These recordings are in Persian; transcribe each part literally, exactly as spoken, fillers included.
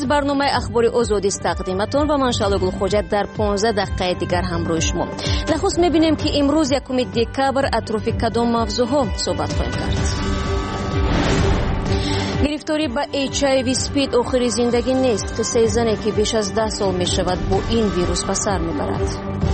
از برنامه اخبار آزادی است تقدیمتون و من شالگل خوجت در پانزده دقیقه دیگر همراه شما. نخست میبینیم که امروز یکم دکبر اطراف کدام موضوعها صحبت خواهیم کرد. گرفتاری با اچ آی وی سپید آخر زندگی نیست. قصه زنی که بیش از ده سال می شود با این ویروس به سر می برد.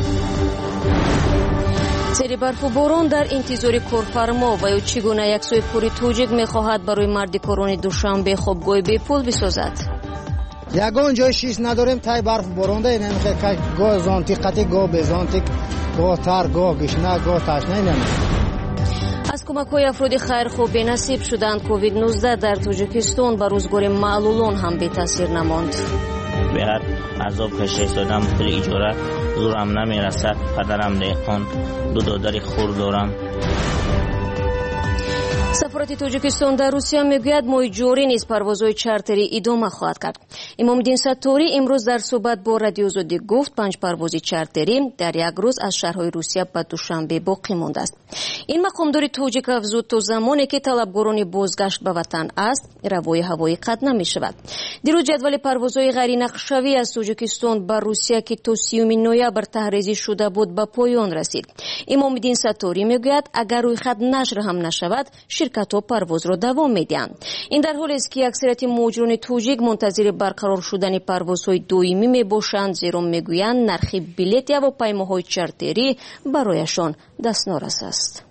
زیر برف و باران در انتظار کارفرما و یا چگونه یک سوی پوری توجیک می خواهد برای مردکاران دوشنبه خوابگاه بی پول بسازد. یگان جای شیش نداریم تای برف باران ده نمیخواد که گاه زانتیقتی گاه بزانتیق گاه تر گاه گشنه گاه تشنه نمیخواد. از کمک های افراد خیرخواه به نصیب شدند کووید نوزده در تاجیکستان و روزگار معلولان هم به تاثیر نماند. به هر عذاب کشش دادم پول اجاره زورم نمیرسد. پدرم دهقان دو دادر خور دارم. سفارت تاجیکستان در روسیه میگوید ماه جاری نیز پروازهای چارتری ادامه خواهد کرد. امامالدین ستاری امروز در صحبت با رادیو آزادی گفت پنج پرواز چارتری در یک روز از شهرهای روسیه به دوشنبه باقی مانده است. این مقامدار تاجیک افزود تا زمانی که طلبگاران بازگشت به وطن است روای هوایی قطع نمی شود. دیروز جدول پروازهای غیر نقشه‌ای از تاجیکستان به روسیه که تا سیوم نوامبر تحریزی شده بود به پایان رسید. امامالدین ستاری میگوید اگر روی خط نشر هم نشود شرکت ها پرواز را دوام میدهند. این در حالی است که اکثریت مهاجران تاجیک منتظر برقرار شدن پروازهای دائمی میباشند، زیرا میگویند نرخ بلیط هواپیماهای چارتری برایشان دستنارس است.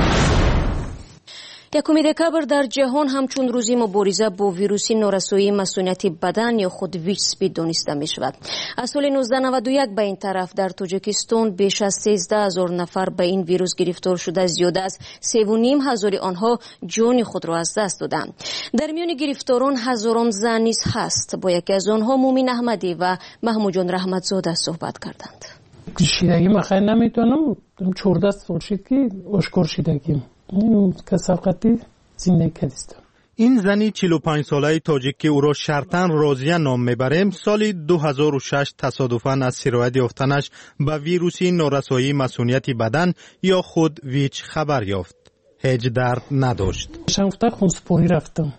یکم دکبر در جهان همچون روزی مبارزه با ویروسی نارسایی مسئولیت بدن یا خود ویچ سپید دانسته می شود. از سال نوزده نود و یک به این طرف در تاجیکستان بیش از سیزده هزار نفر به این ویروس گرفتار شده، زیاده از سه و نیم هزار آنها جان خود را از دست دادند. در میان گرفتاران هزاران زن نیز هست. با یکی از آنها مومین احمدی و محمود جان رحمتزاده صحبت کردند. شیدگی مخیر نمیتونم چهارده سال شد که اشکار شیدگیم این کسافتی زندگی کردم. این زنی چهل و پنج ساله تاجیک که او را شرطاً راضیه نام میبریم سال دو هزار و شش تصادفاً از سرایت یافتنش به ویروسی نارسایی مسئولیت بدن یا خود ویچ خبر یافت. هیچ درد نداشت. شنفتر خونسپوری رفتم.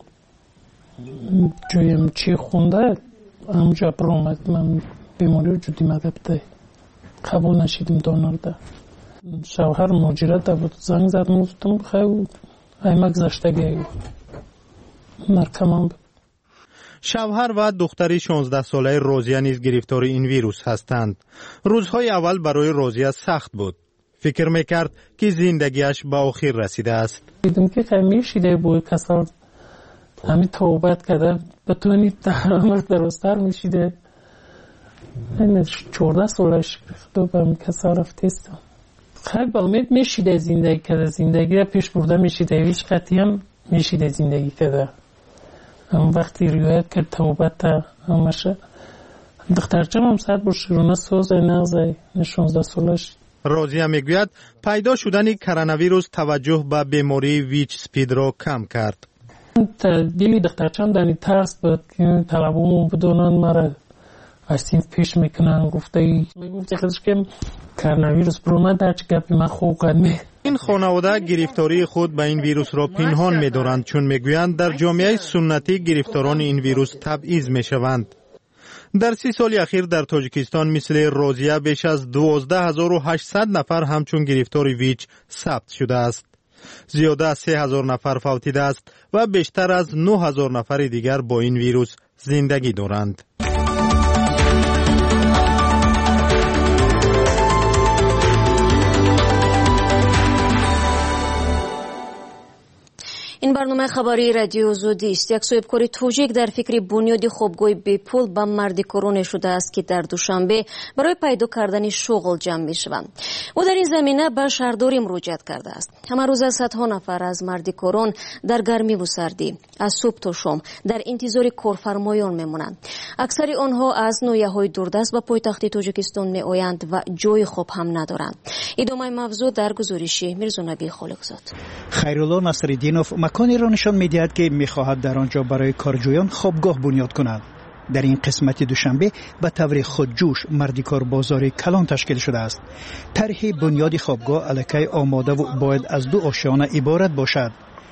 جویم چی خونده همجا برآمد من بیماری رو جدی مگبته قبول نشیدیم دانارده. شوهر مهاجرت بود زنگ زد گفتم خیلی ایمک زشتگی مرکمان. شوهر و دختری شانزده ساله روزیه نیز گرفتار این ویروس هستند. روزهای اول برای روزیه سخت بود. فکر میکرد که زندگیش به آخر رسیده است. دیدم که خیلی شیده بود کسار همین توبت کرده بتونی عمر درستر میشیده. این چهارده سالش خدا به هم کسار رفتیستم. خیلی با امید میشیده زندگی کرده. زندگی را پیش برده میشیده. هیچ قطعی هم میشیده زندگی کرده. هم وقتی روایت کرد توبت همشه دخترچم هم ساعت با شیرونه سوزه نغزه شانزده سالش. راضیه میگوید پیدا شدن کروناویروس توجه به بیماری ویچ سپید را کم کرد. دیلی دخترچم دانی ترس بود که طلبومون بدونن مرا از این پیش میکنن. گفته ای میگفتی خودش که کروناویروس برو در چه گپی من خوب قدمه. این خانواده گرفتاری خود به این ویروس را پنهان می‌دارند چون میگویند در جامعه سنتی گرفتاران این ویروس تبعیض میشوند. در سی سال اخیر در تاجیکستان مثل روزیه بیش از دوازده هزار و هشتصد نفر همچون گرفتار ویچ ثبت شده است. زیاده از سه هزار نفر فوتیده است و بیشتر از نه هزار نفر دیگر با این ویروس زندگی دارند. این برنامه خبری رادیو آزادی است. یک صاحبکار تاجیک در فکر بنیاد خوابگاه بی پول به مردکاران شده است که در دوشنبه برای پیدا کردن شغل جمع می شوند. او در این زمینه به شهرداری مراجعت کرده است. همه روز صدها نفر از مردکاران در گرمی و سردی از صبح تا شام در انتظار کارفرمایان میمونند. اکثر آنها از ناحیه‌های دوردست به پایتخت تاجیکستان می آیند و جای خواب هم ندارند. ادامه موضوع در گزارش میرزا نبی خالقزاد. خیرالله نصرالدینوف مکانی را نشان می‌دهد که می‌خواهد در آنجا برای کارجویان خوابگاه بنیاد کند. در این قسمت دوشنبه به طور خودجوش مردکار بازار کلان تشکیل شده است. طرح بنیاد خوابگاه الکی آماده و باید از دو آشیانه عبارت باشد.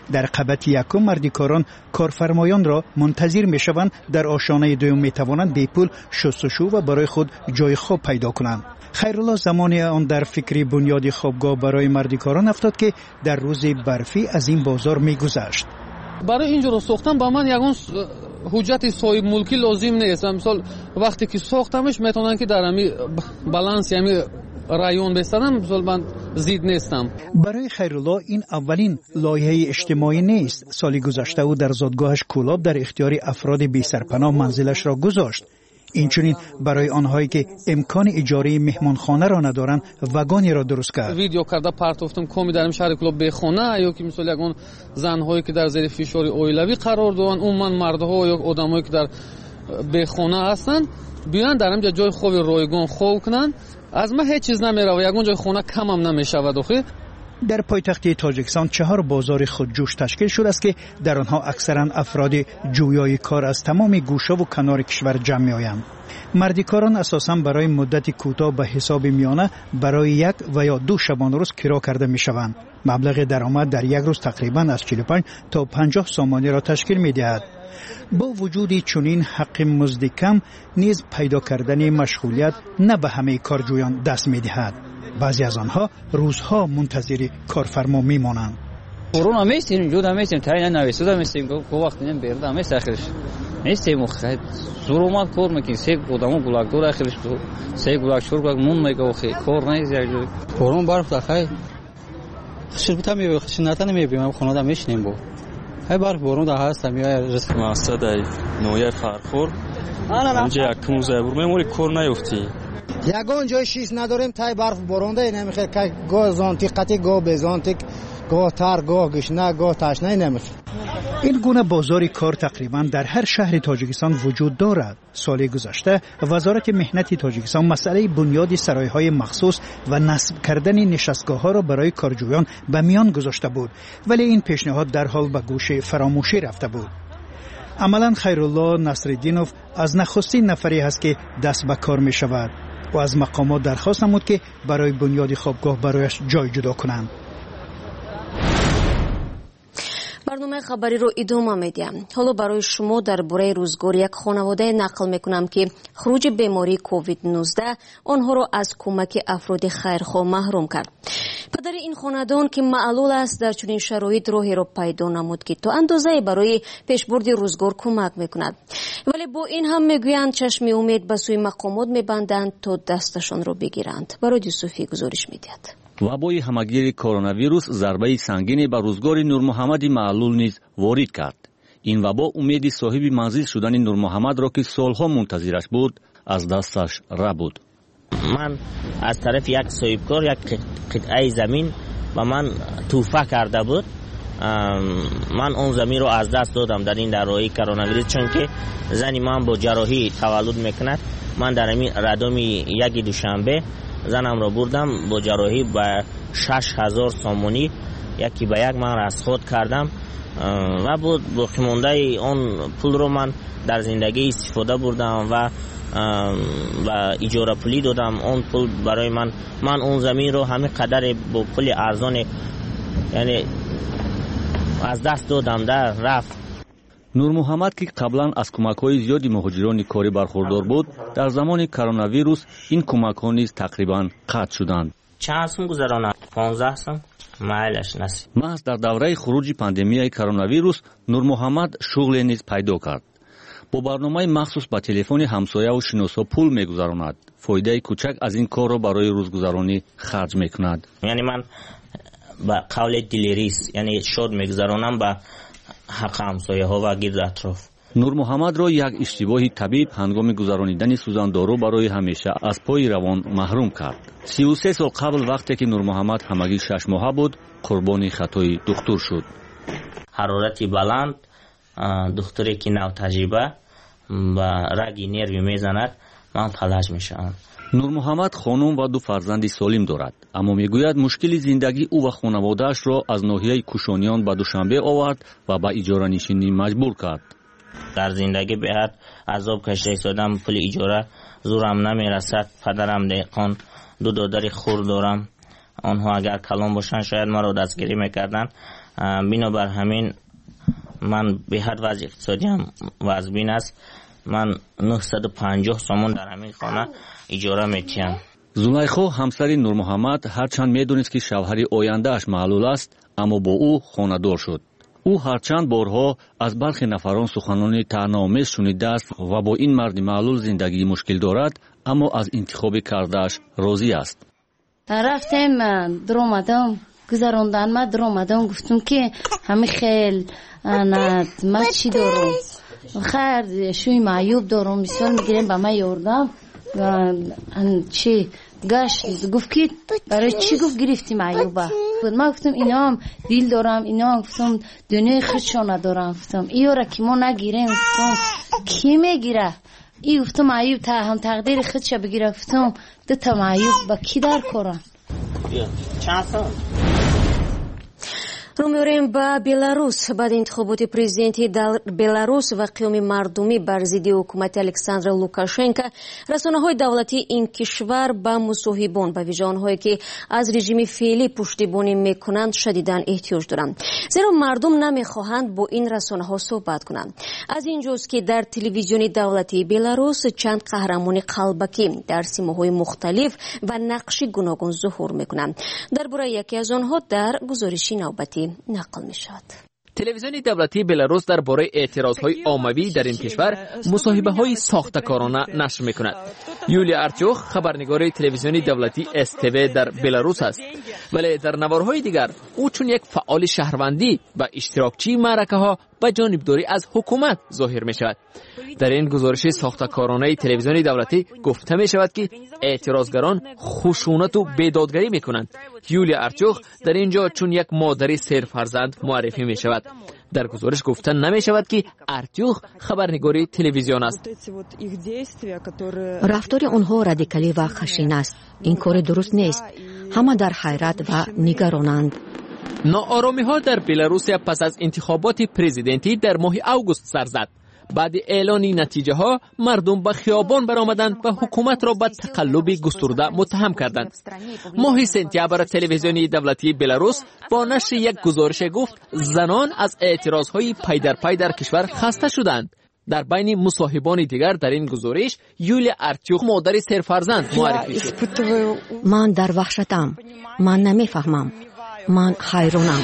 در قبط یکم مردیکاران کارفرمایان را منتظر می شوند در آشانه دوم می توانند بی پول شستشو و برای خود جای خواب پیدا کنند. خیرالله زمانی آن در فکری بنیاد خوابگاه برای مردیکاران افتاد که در روز برفی از این بازار می گذشت. برای اینجا رو ساختم با من یگان حجت صاحب ملکی لازم نیست. مثلا وقتی که ساختمش میتونن که در امی بالانس یعنی رایون بستنم، مثلا من زید نیستم. برای خیرالله این اولین لایحه اجتماعی نیست. سالی گذشته او در زادگاهش کولاب در اختیار افراد بی سرپناه منزلش را گذاشت. اینچنین برای آنهایی که امکان اجاره مهمانخانه را ندارند وگانی را درست کرد. ویدیو کرده پرتافتم کومی در شهر کولاب بخونه یا که مثلا یگان زنهایی که در زیر فشار اویلوی قرار دارن، اون من مردها یا آدمایی که در بخونه هستن بیان در اینجا جای خوب رایگان خوب کنن. از ما هیچ چیز نمیره، یگان جای خونه کم هم نمیشود. آخه در پایتخت تاجیکستان چهار بازار خودجوش تشکیل شده است که در آنها اکثرا افراد جویای کار از تمام گوشه و کنار کشور جمع می‌آیند. مردیکاران اساساً برای مدت کوتاه به حساب میانه برای یک و یا دو شبانه روز کرا کرده می‌شوند. مبلغ درآمد در یک روز تقریباً از چهل و پنج تا پنجاه سامانی را تشکیل می‌دهد. با وجود چنین حق مزد کم نیز پیدا کردن مشغولیت نه به همه کارجویان دست می‌دهد. بعضی از آنها روزها منتظر کارفرما میمانند. کرونا میستیم جدا میستیم تعیین نویسوده میستیم کو وقت نیم برده میست اخرش میستیم خیلی زورمات کار میکنیم سه گودامو گلاک دور اخرش سه گلاک شور گلاک مون میگه خیلی کار نیست یه کرونا برف داخل شربت میبیم خشناتن میبیم خونه دا میشنیم بو های برف بارون دا هست میای رسم مقصد نویر فرخور اینجا یکم زبور میموری کار نیفتی. یگان جای شیش نداریم تای برف بارونده نمیخواد که گاه زانتیقتی گاه بزانتیق گاه تر گاه گشنه گاه تشنه نمیخواد. این گونه بازار کار تقریبا در هر شهر تاجیکستان وجود دارد. سال گذشته وزارت مهنت تاجیکستان مسئله بنیاد سرایهای مخصوص و نصب کردن نشستگاه را برای کارجویان به میان گذاشته بود، ولی این پیشنهاد در حال به گوش فراموشی رفته بود. عملا خیرالله نصرالدینوف از نخستین نفری است که دست به کار می شود و از مقامات درخواست نمود که برای بنیاد خوابگاه برایش جای جدا کنند. برنامه خبری رو ادامه میدیم. حالا برای شما درباره روزگار یک خانواده نقل میکنم که خروج بیماری کووید نوزده آنها را از کمک افراد خیرخواه محروم کرد. پدر این خاندان که معلول است در چنین شرایط راهی را پیدا نمود که تا اندازه برای پیشبرد روزگار کمک میکند، ولی با این هم میگویند چشم امید به سوی مقامات میبندند تا دستشان را بگیرند. برای یوسفی گزارش میدهد. وبای همگیر کرونا ویروس ضربه سنگینی بر روزگار نور محمد معلول نیز وارد کرد. این وبا امید صاحب منزل شدن نور محمد را که سالها منتظرش بود از دستش ربود. من از طرف یک صاحبکار یک قطعه زمین و من توفه کرده بود. من اون زمین رو از دست دادم در این درهای کرونا ویروس، چون که زنی من با جراحی تولد میکند. من در این ردامی یک دوشنبه زنم را بردم با جراحی به شش هزار سامونی یکی به یک من از خود کردم و بود باقی مانده اون پول رو من در زندگی استفاده بردم و و اجاره پولی دادم. اون پول برای من من اون زمین رو همین قدر با پول ارزان یعنی از دست دادم در رفت. نور محمد که قبلا از کمک‌های زیادی مهاجران کاری برخوردار بود، در زمان کرونا ویروس این کمک‌ها نیز تقریبا قطع شدند. چند سال گذرانه؟ پانزده سال مایلش نصیب. محض در دوره خروج پاندمیای کرونا ویروس نور محمد شغل نیز پیدا کرد. با برنامه مخصوص به تلفن همسایه و شناسا پول می‌گذراند. فایده کوچک از این کار را برای روزگذرانی خرج می‌کند. یعنی من با قول دلیریس یعنی شاد می‌گذرانم با حق همسایه ها و گرد اطراف. نور محمد را یک اشتباه طبیب هنگام گذرانیدن سوزن دارو برای همیشه از پای روان محروم کرد. سی و سه سال قبل وقتی که نور محمد همگی شش ماهه بود قربانی خطای دکتر شد. حرارتی بلند، دکتری که نو تجربه و رگی نروی میزند، من فلج میشم. نور محمد خانم و دو فرزند سالم دارد، اما میگوید مشکل زندگی او و خانواده‌اش را از ناحیه کوشانیان به دوشنبه آورد و به اجاره نشینی مجبور کرد. در زندگی به حد عذاب کشیده شدم، پول اجاره زورم نمیرسد. پدرم دهقان، دو دادر خور دارم. آنها اگر کلان باشن شاید ما را دستگیری میکردن. بنابر همین من به هر وضع اقتصادی هم وضعبین است. من نهصد و پنجاه سومون در همین خانه اجاره میتیم. زلیخا همسر نور محمد هرچند میدونست که شوهر آینده‌اش معلول است، اما با او خانه‌دار شد. او هرچند بارها از برخی نفران سخنان طعنه‌آمیز شنیده است و با این مرد معلول زندگی مشکل دارد، اما از انتخاب کرده‌اش راضی است. رفتم در اومدم گذراندن ما در اومدم گفتم که همه خیل انا ما چی دارم خیر شوی معیوب دارم بسیار میگیرم با ما یاردم و چی گشت گفت که برای چی گفت گرفتی معیوبه. ما گفتم اینا هم دیل دارم، اینا هم گفتم دنیای خودشان ندارم. گفتم ایو را که ما نگیریم گفتم کی میگیره؟ ای گفتم معیوب تا هم تقدیر خودش بگیره. گفتم دو تا معیوب با کی در کارن؟ چند سال؟ رو می‌آوریم به بلاروس. بعد انتخابات پرزیدنتی در بلاروس و قیام مردمی بر ضد حکومت الکساندر لوکاشنکو، رسانه‌های دولتی این کشور با مصاحبان به ویژه آنهایی که از رژیم فعلی پشتیبانی می‌کنند شدیداً احتیاج دارند، زیرا مردم نمی‌خواهند با این رسانه‌ها صحبت کنند. از اینجاست که در تلویزیون دولتی بلاروس چند قهرمان قلبکی در سیماهای مختلف و نقش گوناگون ظهور می‌کنند. درباره یکی از آنها در گزارشی نوبتی نقل می شود. تلویزیون دولتی بلاروس درباره اعتراضهای عمومی در این کشور مصاحبه‌های ساخته‌کارانه نشر می‌کند. یولیا ارتیوخ خبرنگار تلویزیون دولتی اس تی وی در بلاروس است، ولی در نوارهای دیگر او چون یک فعال شهروندی و اشتراکچی معرکه‌ها با جانبداری از حکومت ظاهر می‌شود. در این گزارش ساخته‌کارانه تلویزیون دولتی گفته می‌شود که اعتراضگران خشونت و بیدادگری می‌کنند. یولیا ارتیوخ در اینجا چون یک مادر سه فرزند معرفی می‌شود. در گزارش گفته نمی‌شود که ارتیوخ خبرنگاری تلویزیون است. رفتار آنها رادیکالی و خشن است. این کار درست نیست. همه در حیرت و نگرانند. ناآرامی‌ها در بلاروس پس از انتخابات پرزیدنتی در ماه آگوست سر زد. بعد اعلان نتیجه ها مردم به خیابان برآمدند و حکومت را به تقلب گسترده متهم کردند. ماه سپتامبر تلویزیون دولتی بلاروس با نشر یک گزارش گفت زنان از اعتراضهای پی در پی در کشور خسته شدند. در بین مصاحبان دیگر در این گزارش یولیا ارتیوخ مادر سه فرزند معرفی شد. من در وحشتم. من نمیفهمم. من حیرانم.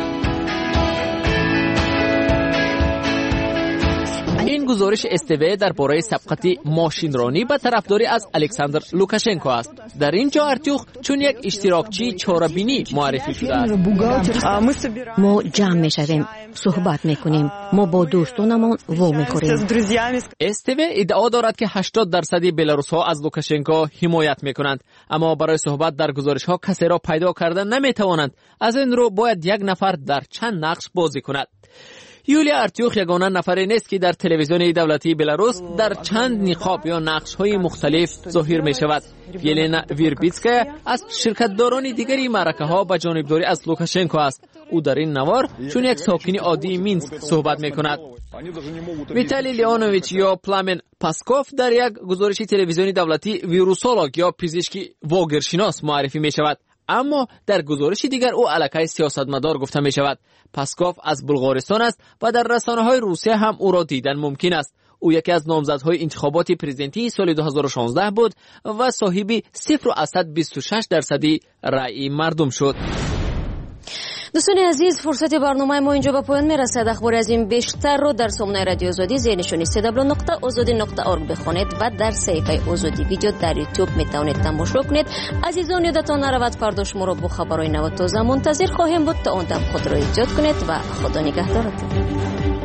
این گزارش اس تی وی درباره سبقت ماشینرانی به طرفداری از الکساندر لوکاشنکو است. در اینجا ارتیوخ چون یک اشتراکچی چاره‌بینی معرفی شده است. ما جمع می‌شویم، صحبت می‌کنیم، ما با دوستانمان و می‌خوریم. اس تی وی ادعا دارد که هشتاد درصد بلاروس‌ها از لوکاشنکو حمایت می‌کنند، اما برای صحبت در گزارش‌ها کسی را پیدا کردن نمی‌توانند. از این رو باید یک نفر در چند نقش بازی کند. یولیا ارتیوخ یگانه نفری نیست که در تلویزیون دولتی بلاروس در چند نقاب یا نقش‌های مختلف ظاهر می‌شود. یلنا ویربیتسکا از شرکت‌داران دیگری معرکه‌ها با جانبداری از لوکاشنکو است. او در این نوار چون یک ساکن عادی مینسک صحبت می‌کند. ویتالی لیانوویچ یا پلامن پاسکوف در یک گزارش تلویزیونی دولتی ویروسولوگ یا پزشک واگرشناس معرفی می‌شود. اما در گزارش دیگر او علاقه سیاستمدار گفته می شود. پاسکوف از بلغارستان است و در رسانه‌های روسیه هم او را دیدن ممکن است. او یکی از نامزدهای انتخابات پرزیدنتی سال دو هزار و شانزده بود و صاحب صفر و بیست و شش درصدی رأی مردم شد. دوستان عزیز، فرصت برنامه ما اینجا به پایان میرسد. اخبار از این بیشتر رو در سامانه رادیو آزادی زیر نشانی سی دبلیو نقطه آزادی نقطه اورگ بخوانید و در صفحه آزادی ویدیو در یوتیوب میتوانید تماشا کنید. عزیزان یادتان نرود فردا شما را با خبرهای نو و تازه منتظر خواهیم بود. تا آن دم خود را ایجاد کنید و خدا نگهدارتون.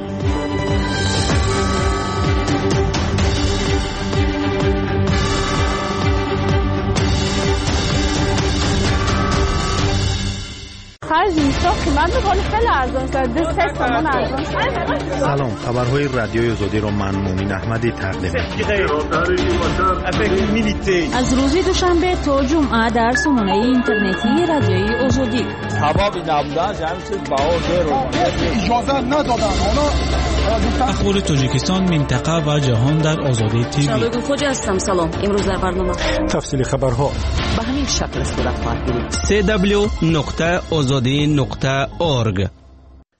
خرج میشه قیمت میکنه خیلی ارزان شده سه تومن ارزان شده. سلام، خبرهای رادیوی آزادی رو من مومین احمدی تقدیم می‌کنم. از روز دوشنبه تا جمعه در سامانه اینترنتی رادیوی آزادی حبابی نبودن جمعی چیز باور رو اجازه ندادن. اخبار تاجیکستان، منطقه و جهان در آزادی تیوی. شبکه خوجا هستم. سلام. امروز در برنامه تفصیل خبرها به همین شکل صورت خواهد گرفت. سی دبلیو نقطه آزادی نقطه اورگ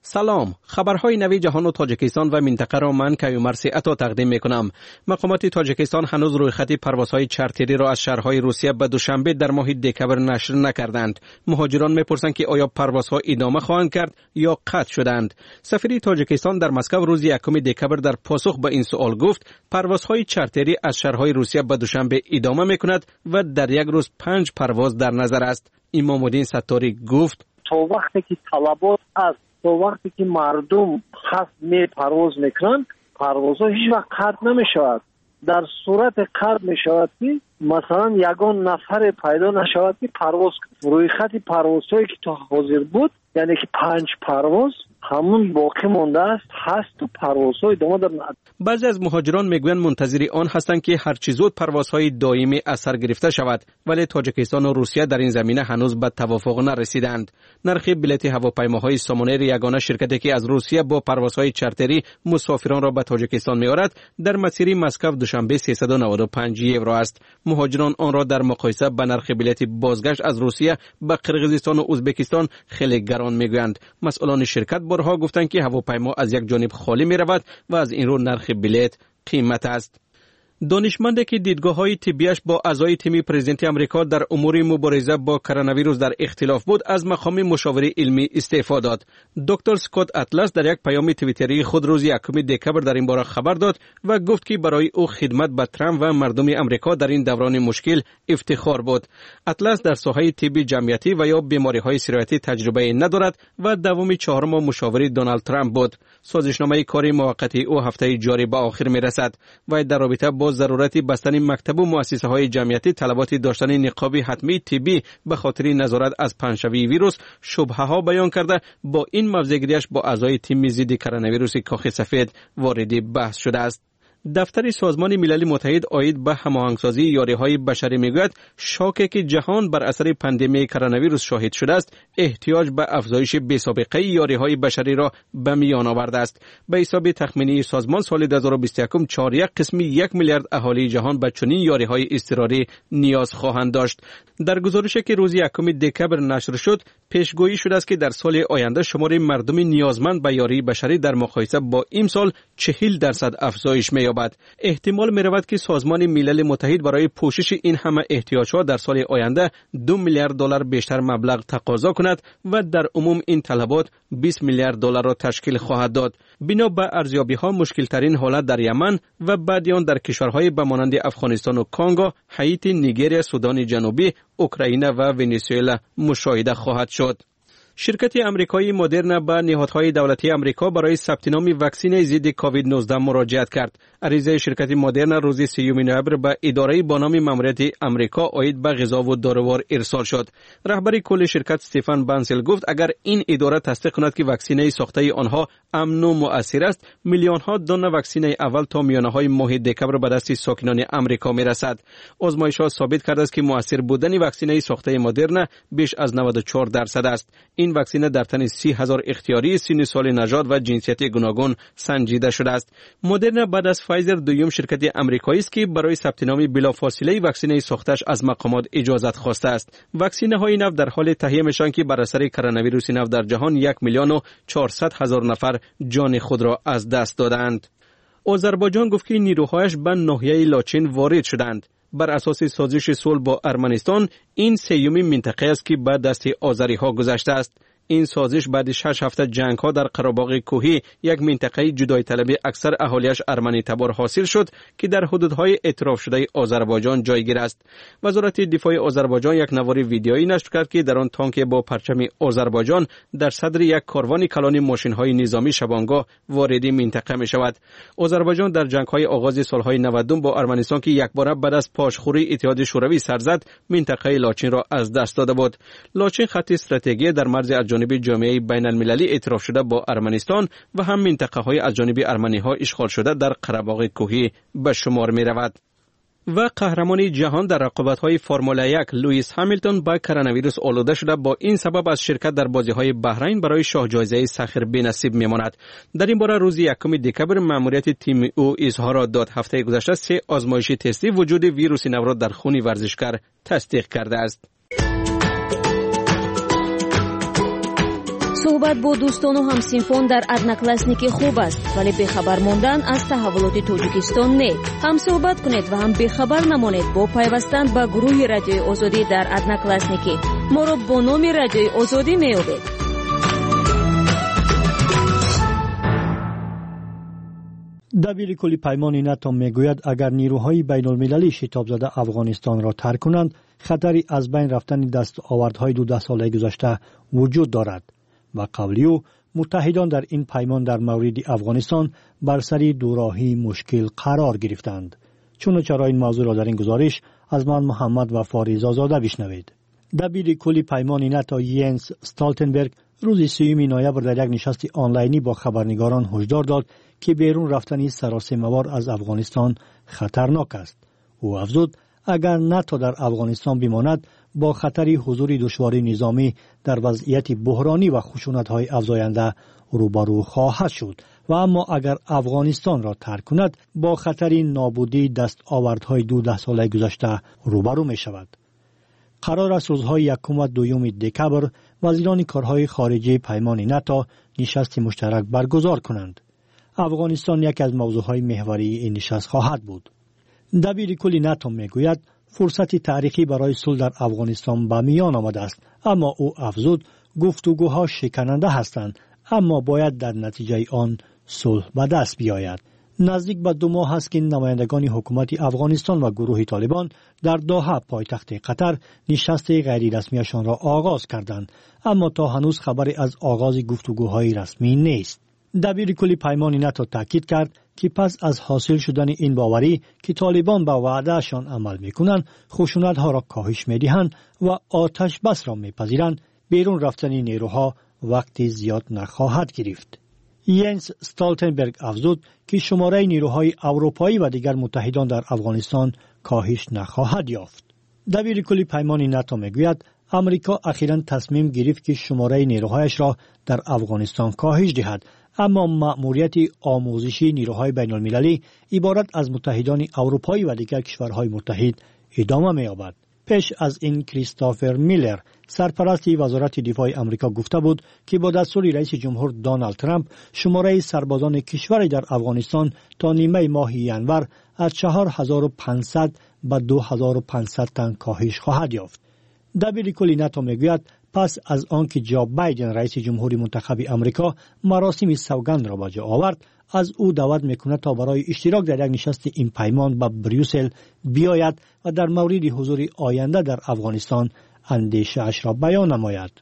سلام، خبرهای نوی جهان و تاجیکستان و منطقه را من کیومرث عطا تقدیم میکنم. مقامات تاجیکستان هنوز رویخط پروازهای چارتری را از شهرهای روسیه به دوشنبه در ماه دکبر نشر نکردند. مهاجران میپرسند که آیا پروازها ادامه خواهند کرد یا قطع شدند. سفیر تاجیکستان در مسکو روز یکم دکبر در پاسخ به این سوال گفت پروازهای چارتری از شهرهای روسیه به دوشنبه ادامه میکند و در یک روز پنج پرواز در نظر است. امام الدین ستاری گفت تا وقتی که طلبات از تا وقتی که مردم خاص می پرواز میکنند پروازها هیچ وقت قطع نمیشود. در صورت قطع میشود که مثلا یگان نفر پیدا نشود که پرواز روی خط پروازهایی که تا حاضر بود یعنی که پنج پرواز همون باقی مانده است هست و پروازهای ادامه دارند. بعضی از مهاجران میگویند منتظر آن هستند که هر چه زود پروازهای دائمی از سر گرفته شود، ولی تاجیکستان و روسیه در این زمینه هنوز به توافق نرسیدند. نرخ بلیط هواپیماهای سامونیر یگانه شرکتی که از روسیه با پروازهای چارتری مسافران را به تاجیکستان می‌آورد در مسیر مسکو دوشنبه سیصد و نود و پنج یورو است. مهاجران آن را در مقایسه با نرخ بلیط بازگشت از روسیه به قرقیزستان و ازبکستان خیلی گران میگویند. مسئولان شرکت بارها گفتند که هواپیما از یک جانب خالی می رود و از این رو نرخ بلیط قیمت است. دانشمندی که دیدگاه‌های طبیش با اعضای تیم پرزیدنت آمریکا در امور مبارزه با کرونا ویروس در اختلاف بود از مقام مشاور علمی استعفا داد. دکتر اسکات اطلس در یک پیام توییتری خود روز یکم دکبر در این باره خبر داد و گفت که برای او خدمت به ترامپ و مردم آمریکا در این دوران مشکل افتخار بود. اطلس در ساحه طب جمعیتی و یا بیماری‌های سرایتی تجربه ندارد و دوم چهارم مشاور دونالد ترامپ بود. سازشنامه کاری موقتی او هفته جاری به آخر می‌رسد و در رابطه با ضرورت بستن مکتب و مؤسسه های جمعیتی طلبات داشتن نقاب حتمی طبی به خاطر نظارت از پنجشنبه ویروس شبهه ها بیان کرده با این موضع‌گیریش با اعضای تیم ضد کرونا ویروس کاخ سفید وارد بحث شده است. دفتر سازمان ملل متحد عاید به هماهنگسازی یاری‌های بشری میگوید شاکی که جهان بر اثر پاندمی کرونا ویروس شاهد شده است احتیاج به افزایش بی‌سابقه یاری‌های بشری را به میان آورده است. به حساب تخمینی سازمان سال دو هزار و بیست و یک چهار یک قسم یک میلیارد اهالی جهان به چنین یاری‌های اضطراری نیاز خواهند داشت. در گزارشی که روز یکم دکبر نشر شد پیشگویی شده است که در سال آینده شمار مردم نیازمند به یاری بشری در مقایسه با امسال چهل درصد افزایش می‌یابد. احتمال می‌رود که سازمان ملل متحد برای پوشش این همه احتیاجات در سال آینده دو میلیارد دلار بیشتر مبلغ تقاضا کند و در عموم این طلبات بیست میلیارد دلار را تشکیل خواهد داد. بنا به ارزیابی‌ها مشکل‌ترین حالت در یمن و بعد آن در کشورهای به مانند افغانستان و کانگو، هایتی، نیجریه، سودان جنوبی، اوکراین و ونزوئلا مشاهده خواهد شد. شرکت امریکایی مدرنا به نهادهای دولتی امریکا برای ثبت نام واکسن ضد کووید نوزده مراجعت کرد. عریضه شرکت مدرنا روز سیوم نوامبر به اداره با نام ماموریت امریکا عاید به غذا و داروار ارسال شد. رهبر کل شرکت استفان بانسل گفت اگر این اداره تصدیق کند که واکسن ساخته آنها امن و مؤثر است، میلیون ها دانه واکسن اول تا میانه های ماه دکبر به دست ساکنان امریکا میرسد. آزمایش‌ها ثابت کرده است که مؤثر بودن واکسن ساخته مدرنا بیش از نود و چهار درصد است. این واکسن در تن سی هزار اختیاری سن سال نژاد و جنسیت گوناگون سنجیده شده است. مدرنا بعد از فایزر دوم شرکت آمریکایی است که برای ثبت نام بلافاصله واکسن ساختش از مقامات اجازت خواسته است. واکسن های نو در حال تهیه میشن که بر اثر کرونا ویروس نو در جهان یک میلیون و چهارصد هزار نفر جان خود را از دست دادند. آذربایجان گفت که نیروهایش به ناحیه لاچین وارد شدند. بر اساس سازش صلح با ارمنستان این سیومین منطقه است که به دست آذری ها گذشته است. این سازش بعد شش هفته جنگ ها در قره‌باغ کوهی یک منطقه جدای طلبی اکثر اهالیش ارمنی تبار حاصل شد که در حدودهای اعتراف شده آذربایجان جایگیر است. وزارت دفاع آذربایجان یک نوار ویدیویی نشر کرد که در آن تانک با پرچم آذربایجان در صدر یک کاروان کلان ماشین‌های نظامی شبانگاه وارد منطقه می شود. آذربایجان در جنگ‌های آغاز سال‌های نود با ارمنستان که یکباره بعد از پاشخوری اتحاد شوروی سر زد، منطقه لاچین را از دست داده بود. لاچین خط استراتژی در مرز از جانب جامعه بین المللی اعتراف شده با ارمنستان و هم منطقه های از جانب ارمنی ها اشغال شده در قره‌باغ کوهی به شمار می رود. و قهرمان جهان در رقابت‌های فرمول یک لوئیس هامیلتون با کرونا ویروس آلوده شده با این سبب از شرکت در بازی‌های بحرین برای شاه جایزه سخر بی‌نصیب می‌ماند. در این باره روز یکم دکبر مأموریت تیم او اظهار داد. هفته گذشته سه آزمایش تستی وجود ویروس نو را در خون ورزشکار تصدیق کرده است. صحبت با دوستان و همسینفان در ادناکلاسنیکی خوب است، ولی بخبر ماندن از تحولات تاجیکستان نه. هم صحبت کنید و هم بخبر نمانید با پیوستن به گروه رادیوی آزادی در ادناکلاسنیکی. ما را با نام رادیوی آزادی می‌یابید. دبیر کل پیمان ناتو میگوید اگر نیروهای بین المللی شتاب زده افغانستان را ترک کنند، خطری از بین رفتن دستاوردهای دو ده ساله گذشته وجود دارد. و قولی او متحدان در این پیمان در مورد افغانستان بر سر دوراهی مشکل قرار گرفتند. چون چرا این موضوع را در این گزارش از من محمد و فاریز آزاده بشنوید. دبیر کل پیمان ناتو ینس استالتنبرگ روز سوم نوامبر در یک نشست آنلاینی با خبرنگاران هشدار داد که بیرون رفتن سراسیمه‌وار از افغانستان خطرناک است. او افزود اگر ناتو در افغانستان بماند با خطر حضور دشواری نظامی در وضعیت بحرانی و خشونت‌های افزاینده روبرو خواهد شد و اما اگر افغانستان را ترک کند با خطر نابودی دستاوردهای دو ده ساله گذشته روبرو می شود. قرار است روزهای یکم و دوم دکبر وزیران کارهای خارجی پیمان ناتو نشست مشترک برگزار کنند. افغانستان یکی از موضوعهای محوری این نشست خواهد بود. دبیر کل ناتو میگوید فرصت تاریخی برای صلح در افغانستان به میان آمده است، اما او افزود گفتگوها شکننده هستند، اما باید در نتیجه آن صلح به دست بیاید. نزدیک به دو ماه است که نمایندگان حکومت افغانستان و گروه طالبان در دوحه پایتخت قطر نشست غیر رسمیشان را آغاز کردند، اما تا هنوز خبری از آغاز گفتگوهای رسمی نیست. دبیر کل پیمان ناتو تاکید کرد که پس از حاصل شدن این باوری که طالبان به وعدهشان عمل میکنند، خشونت‌ها را کاهش میدهند و آتش بس را میپذیرند، بیرون رفتن نیروها وقتی زیاد نخواهد گرفت. ینس استالتنبرگ افزود که شماره نیروهای اروپایی و دیگر متحدان در افغانستان کاهش نخواهد یافت. دبیر کل پیمان ناتو میگوید امریکا اخیراً تصمیم گرفت که شماره نیروهایش را در افغانستان کاهش دهد، اما مأموریت آموزشی نیروهای بین المللی عبارت از متحدان اروپایی و دیگر کشورهای متحد ادامه می‌یابد. پیش از این کریستوفر میلر سرپرست وزارت دفاع آمریکا گفته بود که با دستور رئیس جمهور دونالد ترامپ شماره سربازان کشور در افغانستان تا نیمه ماه ژانویه از چهار هزار و پانصد به دو هزار و پانصد تن کاهش خواهد یافت. دبیر کل ناتو میگوید پس از آنکه جو بایدن رئیس جمهوری منتخب آمریکا مراسم سوگند را به جا آورد، از او دعوت میکند تا برای اشتراک در یک نشست این پیمان به بریوسل بیاید و در مورد حضور آینده در افغانستان اندیشه اش را بیان نماید.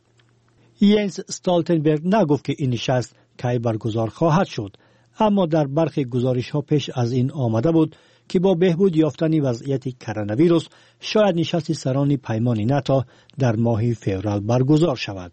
ینس استالتنبرگ نگفت که این نشست کی برگزار خواهد شد، اما در برخی گزارش ها پیش از این آمده بود که با بهبود یافتن وضعیت کرونا ویروس شاید نشست سران پیمان ناتو در ماه فوریه برگزار شود.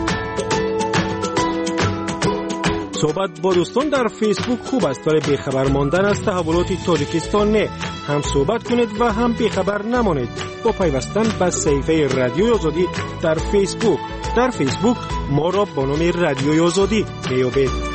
صحبت با دوستان در فیسبوک خوب است، ولی بیخبر ماندن از تحولات تاجیکستان نه. هم صحبت کنید و هم بیخبر نمانید با پیوستن به صفحه رادیوی آزادی در فیسبوک. در فیسبوک ما را با نام رادیوی آزادی میابید.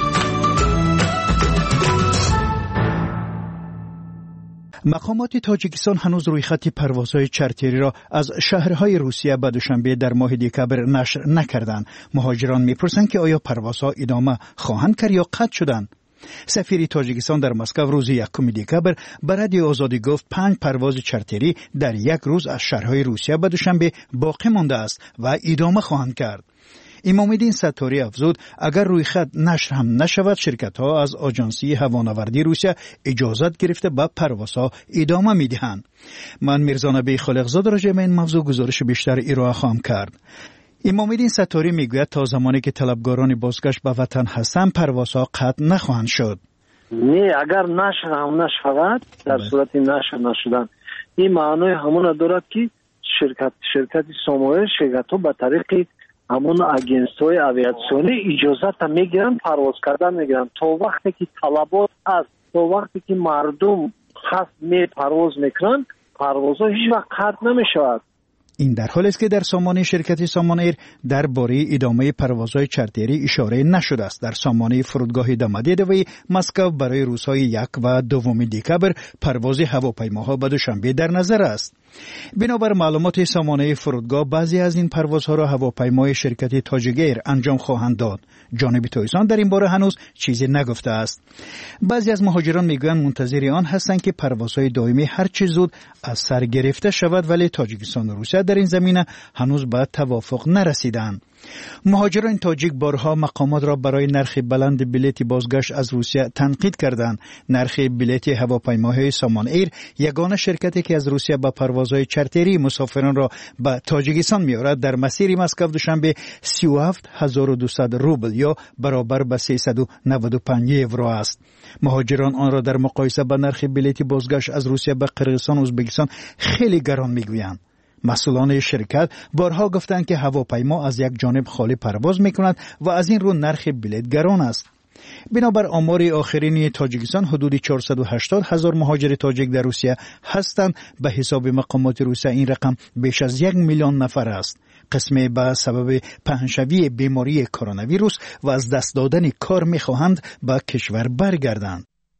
مقامات تاجیکستان هنوز روی خط پروازهای چارتری را از شهرهای روسیه به دوشنبه در ماه دکبر نشر نکردند. مهاجران میپرسند که آیا پروازها ادامه خواهند کرد یا قطع شدند. سفیر تاجیکستان در مسکو روز یکم دکبر به رادیو آزادی گفت پنج پرواز چارتری در یک روز از شهرهای روسیه به دوشنبه باقی مانده است و ادامه خواهند کرد. امامالدین ستاری افزود اگر روی خط نشر هم نشود، شرکت ها از آژانسی هوانوردی روسیه اجازت گرفته به پروازها ادامه میدهند. من میرزا نبی خالقزاد راجع به این موضوع گزارش بیشتر ارائه خواهم کرد. امامالدین ستاری میگوید تا زمانی که طلبگاران بازگشت به وطن هستند پروازها قطع نخواهند شد. نه، اگر نشر هم نشود، در صورت نشر نشدن این معنی همون دارد که شرکت شرکت سامانه شرکت ها به طریق همون اجنس‌های اویاسیونی اجازت میگیرن پرواز کردن میگیرن تا وقتی که طلبات است، تا وقتی که مردم خاص می پرواز میکنن پروازها هیچ وقت قطع نمیشود. این در حالی است که در سامانه شرکت سامان ایر درباره ادامه پروازهای چارتری اشاره نشده است. در سامانه فرودگاه دامادیدوی مسکو برای روزهای یک و دوم دکبر پرواز هواپیماها به دوشنبه در نظر است. بنابر معلومات سامانه فرودگاه بعضی از این پروازها را هواپیمای شرکت تاجگیر انجام خواهند داد. جانب تویسان در این باره هنوز چیزی نگفته است. بعضی از مهاجران میگویند منتظر آن هستند که پروازهای دائمی هر چه زود از سر گرفته شود، ولی تاجیکستان و روسیه در این زمینه هنوز به توافق نرسیدند. مهاجران تاجیک بارها مقامات را برای نرخ بلند بلیط بازگشت از روسیه تنقید کردند. نرخ بلیط هواپیماهای سامان ایر، یگانه شرکتی که از روسیه با پروازهای چارتری مسافران را به تاجیکستان می‌آورد، در مسیر مسکو دوشنبه سی و هفت هزار و دویست روبل یا برابر به سیصد و نود و پنج یورو است. مهاجران آن را در مقایسه با نرخ بلیط بازگشت از روسیه به قرقیزستان و ازبکستان خیلی گران می‌گویند. مسئولان شرکت بارها گفتند که هواپیما از یک جانب خالی پرواز می‌کند و از این رو نرخ بلیط گران است. بنابر آمار آخرین تاجیکستان حدود چهارصد و هشتاد هزار مهاجر تاجیک در روسیه هستند. به حساب مقامات روسیه این رقم بیش از یک میلیون نفر است. قسمی به سبب پهنشوی بیماری کرونا ویروس و از دست دادن کار می‌خواهند به کشور برگردند.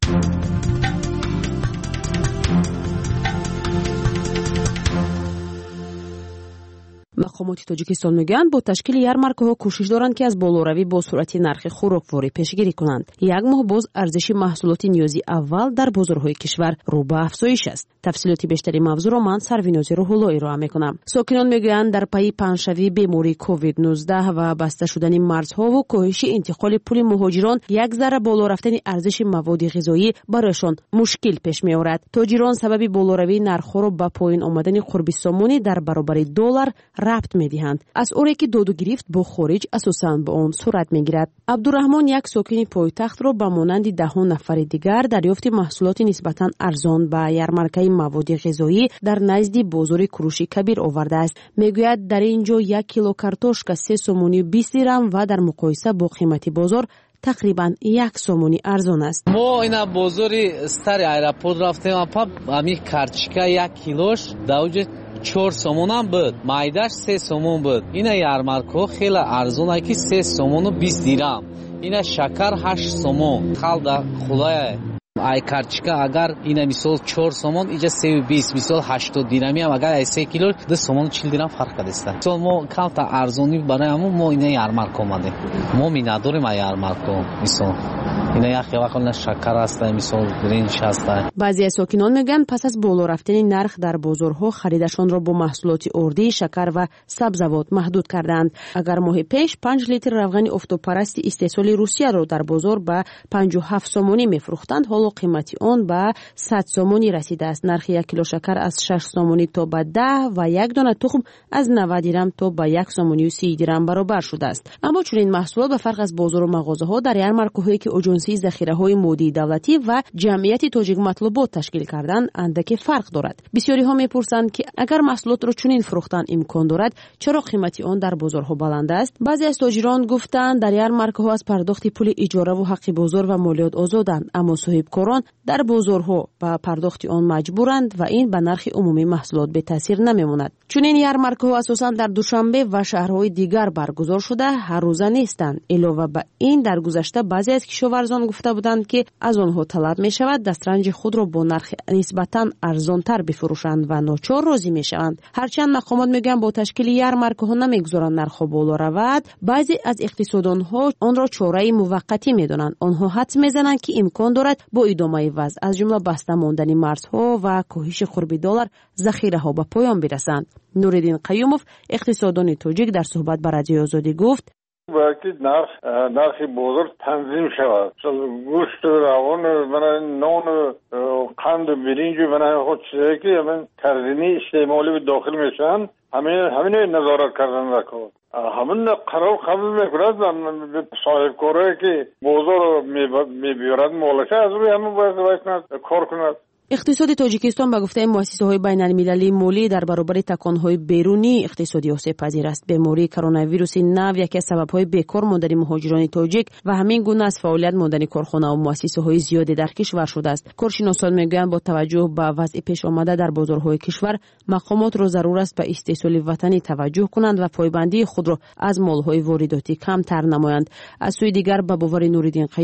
مقامات تاجیکستان میگویند با تشکیل یارمارک‌ها کوشش دارند که از بالوروی با سرعت نرخ خوراکواری پیشگیری کنند. یک ماه باز ارزش محصولات نیازی اول در بازارهای کشور رو به افزایش است. تفصیلات بیشتری موضوع را من سرویناز روح‌الله ارائه میکنم. ساکنان میگویند در پی پنجشوی بیماری کووید نوزده و بسته شدن مرزها و کاهش انتقال پول مهاجران، یک ذره بالا رفتن ارزش مواد غذایی برایشان مشکل پیش میآورد. تاجران سبب بالوروی نرخ‌ها را به پایین آمدن قرب سامانی در برابر دلار ربط می‌دهند. از اوری که داد و گرفت با خارج اساساً به آن صورت می‌گیرد. عبدالرحمن یک ساکن پایتخت را به مانند دهان نفر دیگر دریافت محصولات نسبتاً ارزان به یارمارکه مواد غذایی در نزد بازار کروشی کبیر آورده است. میگوید در اینجا یک کیلو کارتوشک سه سومونی و بیست درم و در مقایسه با قیمت بازار تقریبا یک سومونی ارزان است. ما اینا بازاری استر ایرپورت رفتیم اپا امی کارتشکا یک کیلوش دوجه چهار سومون هم بود، مایداش سه سومون بود. اینا یارمارکو خیلی ارزونه که سه سومون و بیست درم. اینا شکر هشت سومون. خالدا خدای ای کارتشکا اگر اینا مثال چهار سومون اینجا سه و بیست، مثال هشتاد درمی هم اگر ای سه کیلو دو سومون و چهل درم فرق داشته. مثال ما کم تا ارزونی برای همون ما اینا یارمارکو ماده. ما می نداریم یارمارکو مثال. اینا یک وقت شکر است، مثال برنج است. بعضی از ساکنان میگن پس از بالا رفتن نرخ در بازارها خریدشان را با محصولات اردی، شکر و سبزیجات محدود کردند. اگر ماه پیش پنج لیتر روغن افتوپرست استحصال روسیه را در بازار به پنجاه و هفت سومونی میفروختند، حالا قیمت آن به صد سومونی رسیده است. نرخ یک کیلو شکر از شش سومونی تا به ده و یک دانه تخم از نود درم تا به یک سومونی و سی درم برابر شده است. اما چون این محصولات به فرق از بازار و مغازه‌ها در یارمارک‌هایی که اجنسی ذخیره‌های مودی دولتی و جمعیت تاجیک مطلوبات تشکیل کردن اندکی فرق دارد. بسیاری ها میپرسند که اگر محصولات را چنین فروختن امکان دارد، چرا قیمت آن در بازارها بلند است؟ بعضی از تاجران گفتند در یارمارک‌ها از پرداخت پول اجاره و حق بازار و مالیات آزادند، اما صاحبکاران در بازارها به پرداخت آن مجبورند و این به نرخ عمومی محصولات به تاثیر نمیماند. چون این یارمارک‌ها اساساً در دوشنبه و شهرهای دیگر برگزار شده هر روزه نیستند. علاوه بر این در گذشته بعضی از کشاورزان گفته بودند که از آنها طلب می شود دسترنج خود را با نرخ نسبتاً ارزانتر بفروشند و ناچار راضی می شوند. هرچند مقامات میگن با تشکیل یارمارک‌ها نمیگذارند نرخ بالا رود، بعضی از اقتصاددانها آن را چاره موقتی میدانند. آنها حدس میزنند که امکان دارد با ادامه وضع از جمله بسته ماندن مرزها و کاهش قرب دلار ذخیره ها به پایان برسند. نوردین قیوموف اقتصاددان تاجیک در صحبت با رادیو آزادی گفت باید نرخ نرخ بازار تنظیم شود. گوشت روان من نان قند برنج من خود چیزی که من ترزینی استعمالی به داخل میشن همین همین نظارت کردن رکود. همین قرار قبول میکنند به صاحبکارایی که بازار میبیارد مالشه از روی همین باید کار کند. اقتصاد تاجیکستان به گفته مؤسسه‌های بین‌المللی مالی در برابر تکان‌های بیرونی اقتصادی آسیب‌پذیر است. بیماری کرونا ویروس نو یکی از سبب‌های بیکار ماندن مهاجران تاجیک و همین گونه از فعالیت ماندن کارخانه و مؤسسه‌های زیادی در کشور شده است. کارشناسان میگویند با توجه به وضع پیش آمده در بازارهای کشور، مقامات را ضرور است به استحصال وطنی توجه کنند و پایبندی خود را از مال‌های وارداتی کمتر نمایند. از سوی دیگر به باور نوردین قیوموف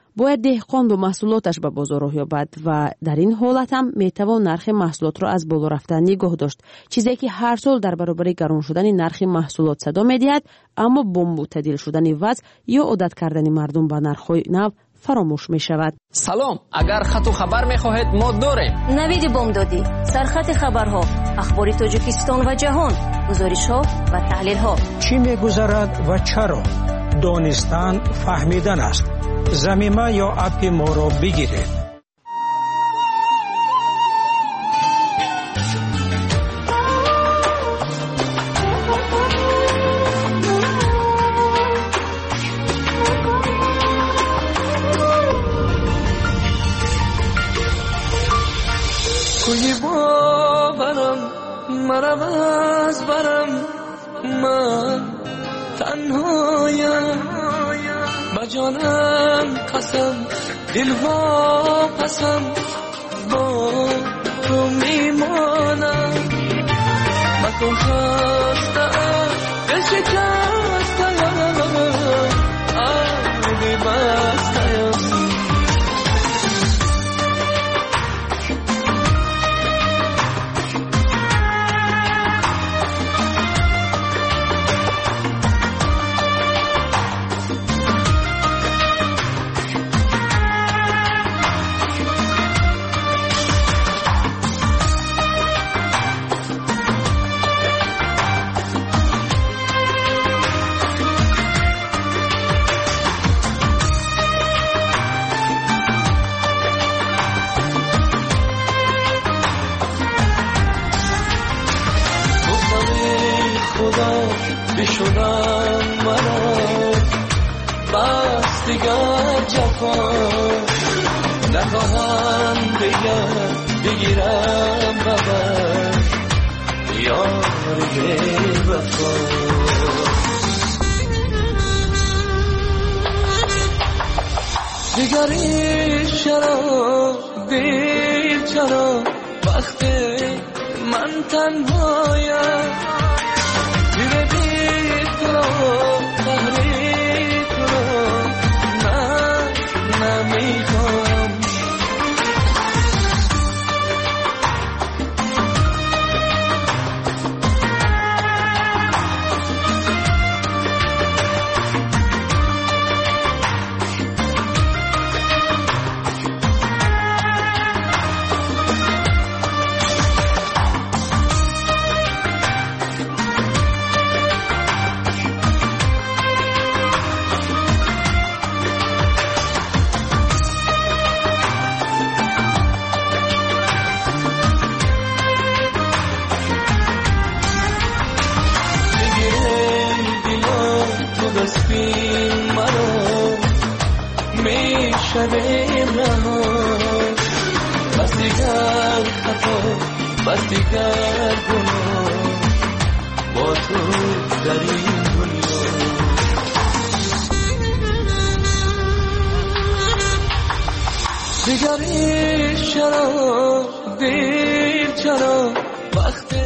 باید دهقان با محصولاتش به بازار راه یابد و در این حالت هم میتوان نرخ محصولات را از بالا رفتن نگاه داشت، چیزی که هر سال در برابر گران شدن نرخ محصولات صدا میدهد، اما با معتدل شدن وضع یا عادت کردن مردم به نرخ‌های نو فراموش می شود. سلام، اگر خط و خبر می خواهید ما داریم. نوید بامدادی، سرخط خبرها، اخبار تاجیکستان و جهان، گزارش‌ها و تحلیل‌ها. چی می‌گذرد و چرا؟ دانستن فهمیدن است. زمینه یا اپ ما را بگیرید. کوی باورم مرم از برم من تنهایم با جانم قسم دل وا پسم با تو میمانم با تو خستم دل شکستم آبی بستم بشونم مرا بس دیگر جفا نخواهم دیگر بگیرم ببر یار بی وفا دیگری چرا دیر چرا وقتی من تنهایم دیره بی تو تحریک رو من نمیخوام بسپین مرا میشنیم رها بس دیگر خطا بس دیگر گناه با تو در این دنیا دیگری چرا دیر چرا وقتی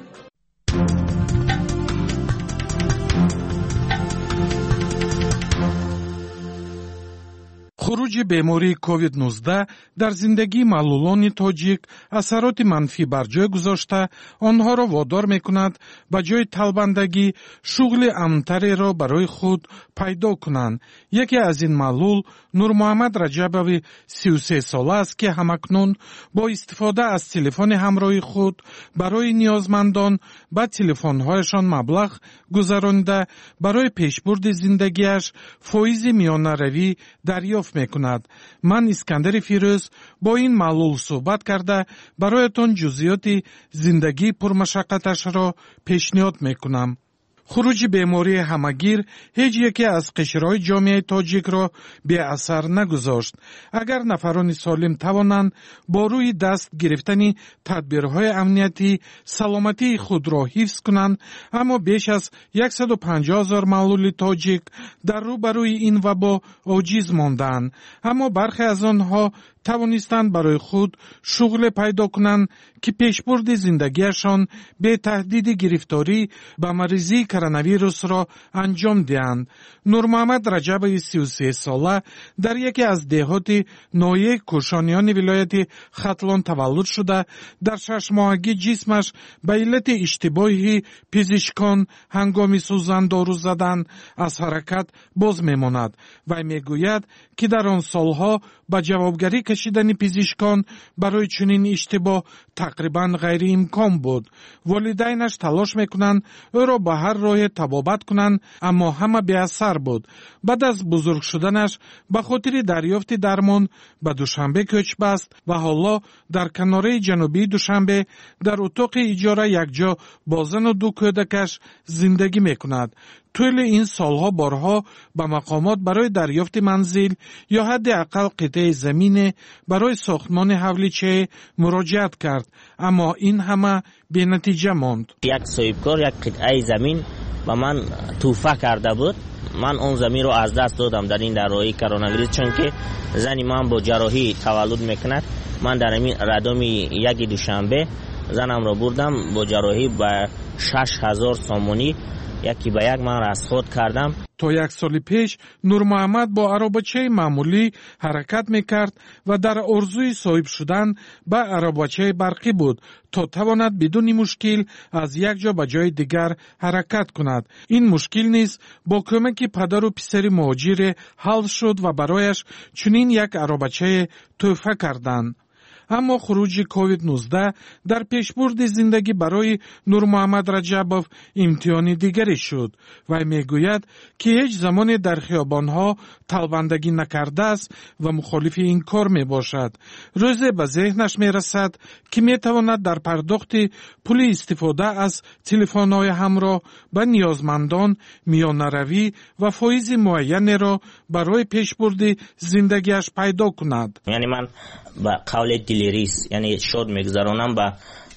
خروج بیماری کووید نوزده در زندگی معلولان تاجیک اثرات منفی بر جای گذاشته آنها را وادار میکند به جای طلبندگی شغل امن‌تری را برای خود پیدا کنند. یکی از این معلول نور محمد رجبوی سی و سه ساله است که همکنون با استفاده از تلفن همراه خود برای نیازمندان به تلفن‌هایشان مبلغ گذرانده برای پیشبرد زندگیش فایز میانه روی دریافت میکند. من اسکندر فیروز با این معلول صحبت کرده برایتان جزئیات زندگی پرمشقتش را پیشنهاد میکنم. خروج بیماری همگیر هیچ یکی از قشرهای جامعه تاجیک را به اثر نگذاشت. اگر نفران سالم توانند با روی دست گرفتن تدبیرهای امنیتی سلامتی خود را حفظ کنند، اما بیش از صد و پنجاه هزار معلول تاجیک در روبروی این وبا عاجز ماندند. اما برخی از آنها توانستند برای خود شغل پیدا کنند که پیشبرد زندگیشان به تهدید گرفتاری به مریضی کرونا ویروس را انجام دهند. نور محمد رجب سی و سه ساله در یکی از دهات ناحیه کوشانیان ولایت ختلان تولد شده، در شش ماهگی جسمش به علت اشتباهی پزشکان هنگام سوزن دارو زدن از حرکت باز میماند. و میگوید که در آن سالها به جوابگری کشیدن پزشکان برای چنین اشتباه تقریبا غیر امکان بود. والدینش تلاش میکنند او را به هر راه طبابت کنند، اما همه بی اثر بود. بعد از بزرگ شدنش به خاطر دریافت درمان به دوشنبه کوچ بست و حالا در کناره جنوبی دوشنبه در اتاق اجاره یکجا با زن و دو کودکش زندگی میکند. طول این سالها بارها به مقامات برای دریافت منزل یا حداقل قطعه زمین برای ساختمان حولیچه مراجعت کرد، اما این همه بی نتیجه ماند. یک صاحبکار یک قطعه زمین به من توفه کرده بود. من اون زمین رو از دست دادم در این داروی کرونا ویروس، چون که زنی من با جراحی تولد میکند. من در این ردام یک دوشنبه زنم رو بردم با جراحی به شش هزار سامانی یکی به یک من رصد کردم. تا یک سال پیش نور محمد با عربچه معمولی حرکت میکرد و در آرزوی صاحب شدن به عربچه برقی بود تا تواند بدون مشکل از یک جا به جای دیگر حرکت کند. این مشکل نیز با کمک پدر و پسر مهاجر حل شد و برایش چنین یک عربچه تحفه کردند. اما خروج کووید نوزده در پیشبرد زندگی برای نور محمد رجبوف امتحان دیگری شد و میگوید که هیچ زمان در خیابانها طلبندگی نکرده است و مخالف این کار می باشد. روزی به ذهنش می رسد که می تواند در پرداخت پول استفاده از تلفن‌های همراه به نیازمندان میانه روی و فایز معین را برای پیشبرد زندگیش پیدا کند. یعنی من با قول دلیریس یعنی شد میگذرانم به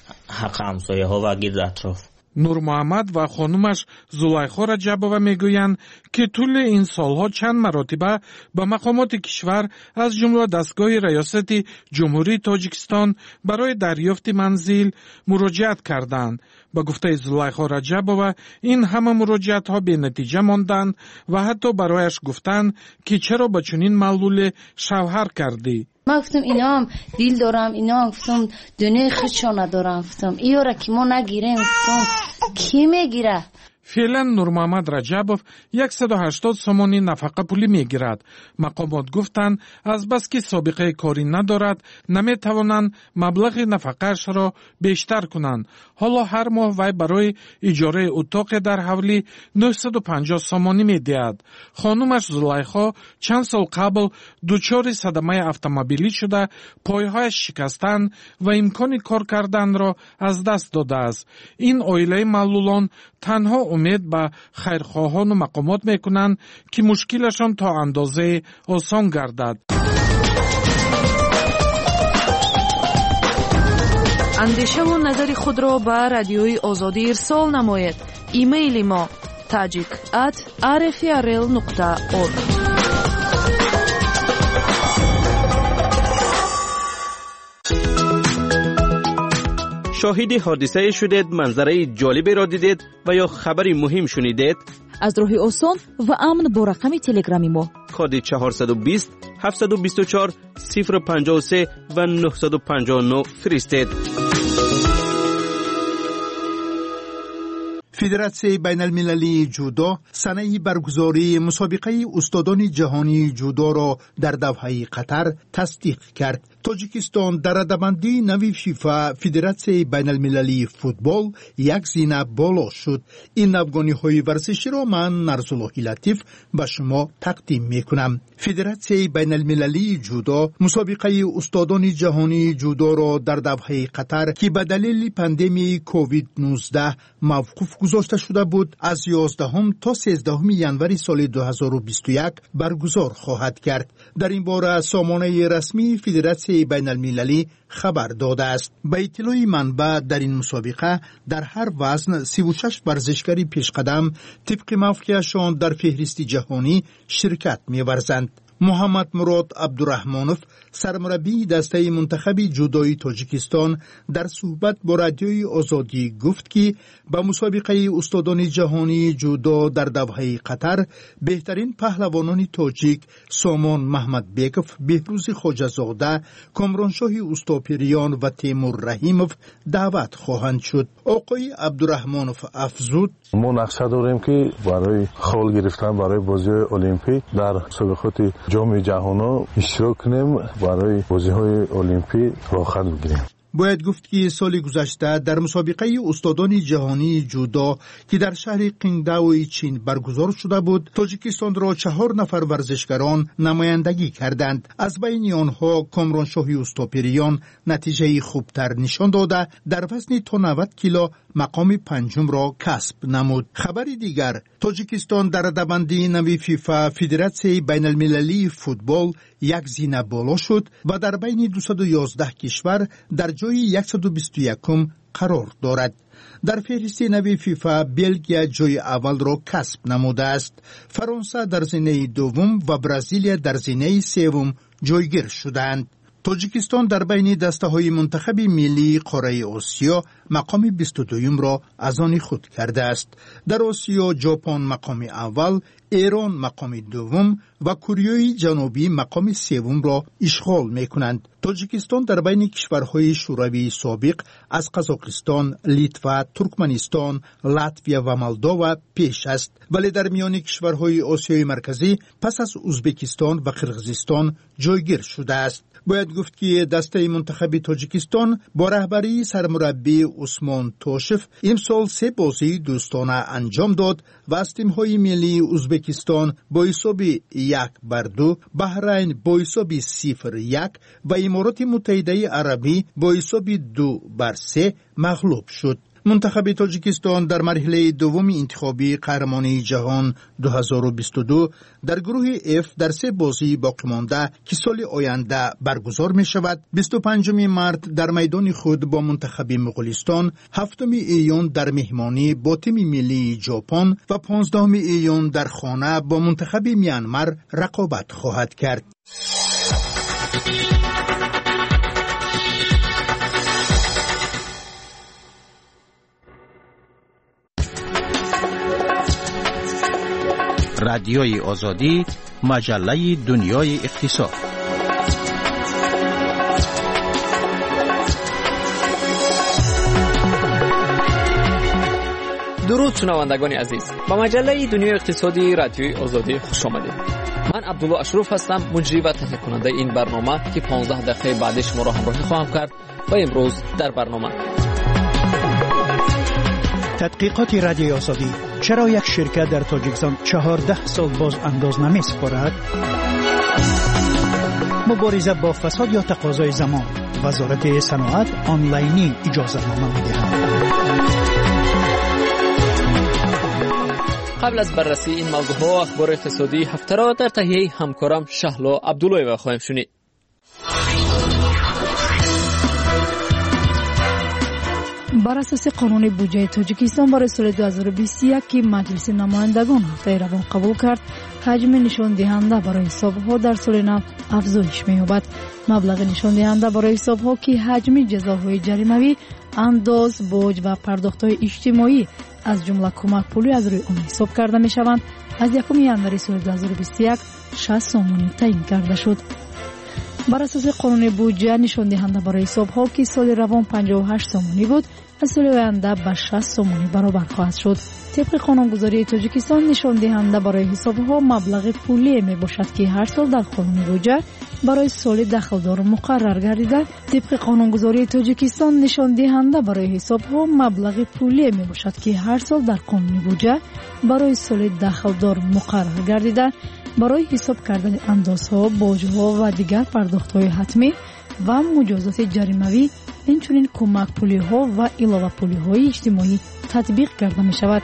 حق همسایه ها و گرد اطراف. نور محمد و خانومش زلیخا رجبووا میگویند که طول این سالها چند مرتبه به مقامات کشور از جمله دستگاه ریاست جمهوری تاجیکستان برای دریافت منزل مراجعت کردند. با گفته زلیخا رجبووا این همه مراجعت ها به نتیجه ماندند و حتی برایش گفتند که چرا با چنین معلول شوهر کردی. من گفتم اینا هم دیل دارم، اینا هم گفتم دنیا خودشو ندارم، گفتم ایو را که ما نگیریم، گفتم کی میگیره؟ فعلا نور محمد رجبوف صد و هشتاد سامانی نفقه پولی میگیرد. مقامات گفتند از بس که سابقه کاری ندارد نمیتوانند مبلغ نفقهش را بیشتر کنند. حالا هر ماه وی برای اجاره اتاق در حوالی نهصد و پنجاه سامانی میدهد. خانومش زلیخا چند سال قبل دچار صدمه اتومبیلی شده، پایهایش شکستند و امکان کار کردن را از دست داده است. این عائله معلولان تنها امید به خیرخواهان و مقامات میکنند که مشکلشان تا اندازه آسان گردد. اندیشه و نظر خود را به رادیوی آزادی ارسال نمایید. ایمیل ما تاجیک ات آر اف ار ال نقطه اورگ. شاهد حادثه شدید، منظره جالبی را دیدید و یا خبری مهم شنیدید؟ از راه آسان و امن با رقم تلگرامی ما کد چهارصد و بیست هفتصد و بیست و چهار صفر پنجاه و سه و نهصد و پنجاه و نه فرستید. فدراسیون بین المللی جودو سنه برگزاری مسابقه استادان جهانی جودو را در دوحه قطر تصدیق کرد. تاجیکستان در ردبندی نوی فیفا فدراسیون بین المللی فوتبال یک زینه بالا شد. این افغانی های ورزشی را من نرزالله لطیف به شما تقدیم می کنم. فدراسیون بین المللی جودو مسابقه استادان جهانی جودو را در دوحه قطر که به دلیل پاندمی کووید نوزده موقوف گذاشته شده بود از یازدهم تا سیزدهم ژانویه سال دو هزار و بیست و یک برگزار خواهد کرد. در این باره سامانه رسمی فدراسیون بین المللی خبر داده است. به اطلاع منبع در این مسابقه در هر وزن سی و شش ورزشکاری پیشقدم طبق موقعشان در فهرست جهانی شرکت می‌ورزند. محمد مراد عبدالرحمانوف سرمربی دسته منتخب جودوی تاجیکستان در صحبت با رادیوی آزادی گفت که به مسابقه استادان جهانی جودو در دوحه قطر بهترین پهلوانان تاجیک سامان محمد بیکوف، بهروز خواجه‌زاده، کامرانشاه اوستاپیریان و تیمور رحیموف دعوت خواهند شد. آقای عبدالرحمانوف افزود: ما نقشه داریم که برای خال گرفتن برای بازی المپیک در مسابقات جام جهانی اشتراک کنیم، برای بازی‌های المپیک راه بگیریم. باید گفت که سال گذشته در مسابقه استادان جهانی جودو که در شهر قینگداو چین برگزار شده بود، تاجیکستان را چهار نفر ورزشکاران نمایندگی کردند. از بین آنها کامرانشاه اوستاپیریان نتیجه خوبتر نشان داده در وزن تا نود کیلو مقام پنجم را کسب نمود. خبر دیگر، تاجیکستان در رده‌بندی نوی فیفا فدراسیون بین المللی فوتبال یک زینه بالا شد و در بین دویست و یازده کشور در جای صد و بیست و یک قرار دارد. در فهرست نوی فیفا بلژیک جای اول را کسب نموده است. فرانسه در زینه دوم و برزیل در زینه سوم جایگیر شدند. تاجیکستان در بین دسته های منتخب ملی قاره آسیا مقام بیست و دوم را از آن خود کرده است. در آسیا ژاپن مقام اول، ایران مقام دوم و کره جنوبی مقام سوم را اشغال می کنند. تاجیکستان در بین کشورهای شوروی سابق از قزاقستان، لیتوا، ترکمنستان، لاتویا و مولداوا پیش است، ولی در میان کشورهای آسیای مرکزی پس از ازبکستان و قرقیزستان جایگیر شده است. باید گفت که دسته منتخب تاجیکستان با رهبری سرمربی عثمان توشف امسال سه بازی دوستانه انجام داد و از تیم‌های ملی ازبکستان با حساب یک بر دو، بحرین با حساب صفر یک و امارات متحده عربی با حساب دو بر سه مغلوب شد. منتخب تاجیکستان در مرحله دوم انتخابی قهرمانی جهان دو هزار و بیست و دو در گروه اف در سه بازی باقی مانده که سال آینده برگزار می شود، بیست و پنجم مارس در میدان خود با منتخب مغولستان، هفتم ایون در مهمانی با تیم ملی ژاپن و پانزدهم ایون در خانه با منتخب میانمار رقابت خواهد کرد. رادیوی آزادی، مجله دنیای اقتصاد. درود شنوندگان عزیز، با مجله دنیای اقتصادی رادیوی آزادی خوش آمدید. من عبدالله اشرف هستم، مجری و تهیه کننده این برنامه که پانزده دقیقه بعدش ما را همراهی خواهم کرد. و امروز در برنامه تحقیقات رادیوی آزادی: چرا یک شرکت در تاجیکستان چهارده سال باز انداز نمی سپارد؟ مبارزه با فساد یا تقاضای زمان، وزارت صنعت آنلاینی اجازه نامه می دهد. قبل از بررسی این موضوع ها اخبار اقتصادی هفته را در تهیه همکارم شهلا عبدالله خواهیم شنید. بر اساس قانون بودجه تاجیکستان برای سال دو هزار و بیست و یک که مجلس نمایندگان هفته روان قبول کرد، حجم نشان دهنده برای حساب‌ها در سال نو افزایش می‌یابد. مبلغ نشان دهنده برای حساب‌ها که حجم جزاهای جریمه‌ای، انداز، بوج و پرداخت‌های اجتماعی از جمله کمک پولی از روی آن حساب کرده می‌شوند، از یکم ژانویه سال دو هزار و بیست و یک شصت سومانی تعیین کرده شد. بر اساس قانون بودجه نشان دهنده برای حساب‌ها که سال روان پنجاه و هشت سومانی بود، از سال آینده به شصت سومانی برابر خواهد شد. طبق قانونگذاری تاجیکستان نشان دهنده برای حساب‌ها مبلغ پولی می باشد که هر سال در قانون بودجه برای سال دخلدار مقرر گردیده. طبق قانونگذاری تاجیکستان نشان دهنده برای حساب‌ها مبلغ پولی می باشد که هر سال در قانون بودجه برای سال دخلدار مقرر گردیده. برای حساب کردن اندازها، بوج‌ها و دیگر پرداخت‌های حتمی و مجازات جریمه‌ای، اینچنین کمک پولی‌ها و علاوه پولی‌های اجتماعی تطبیق کرده می‌شود.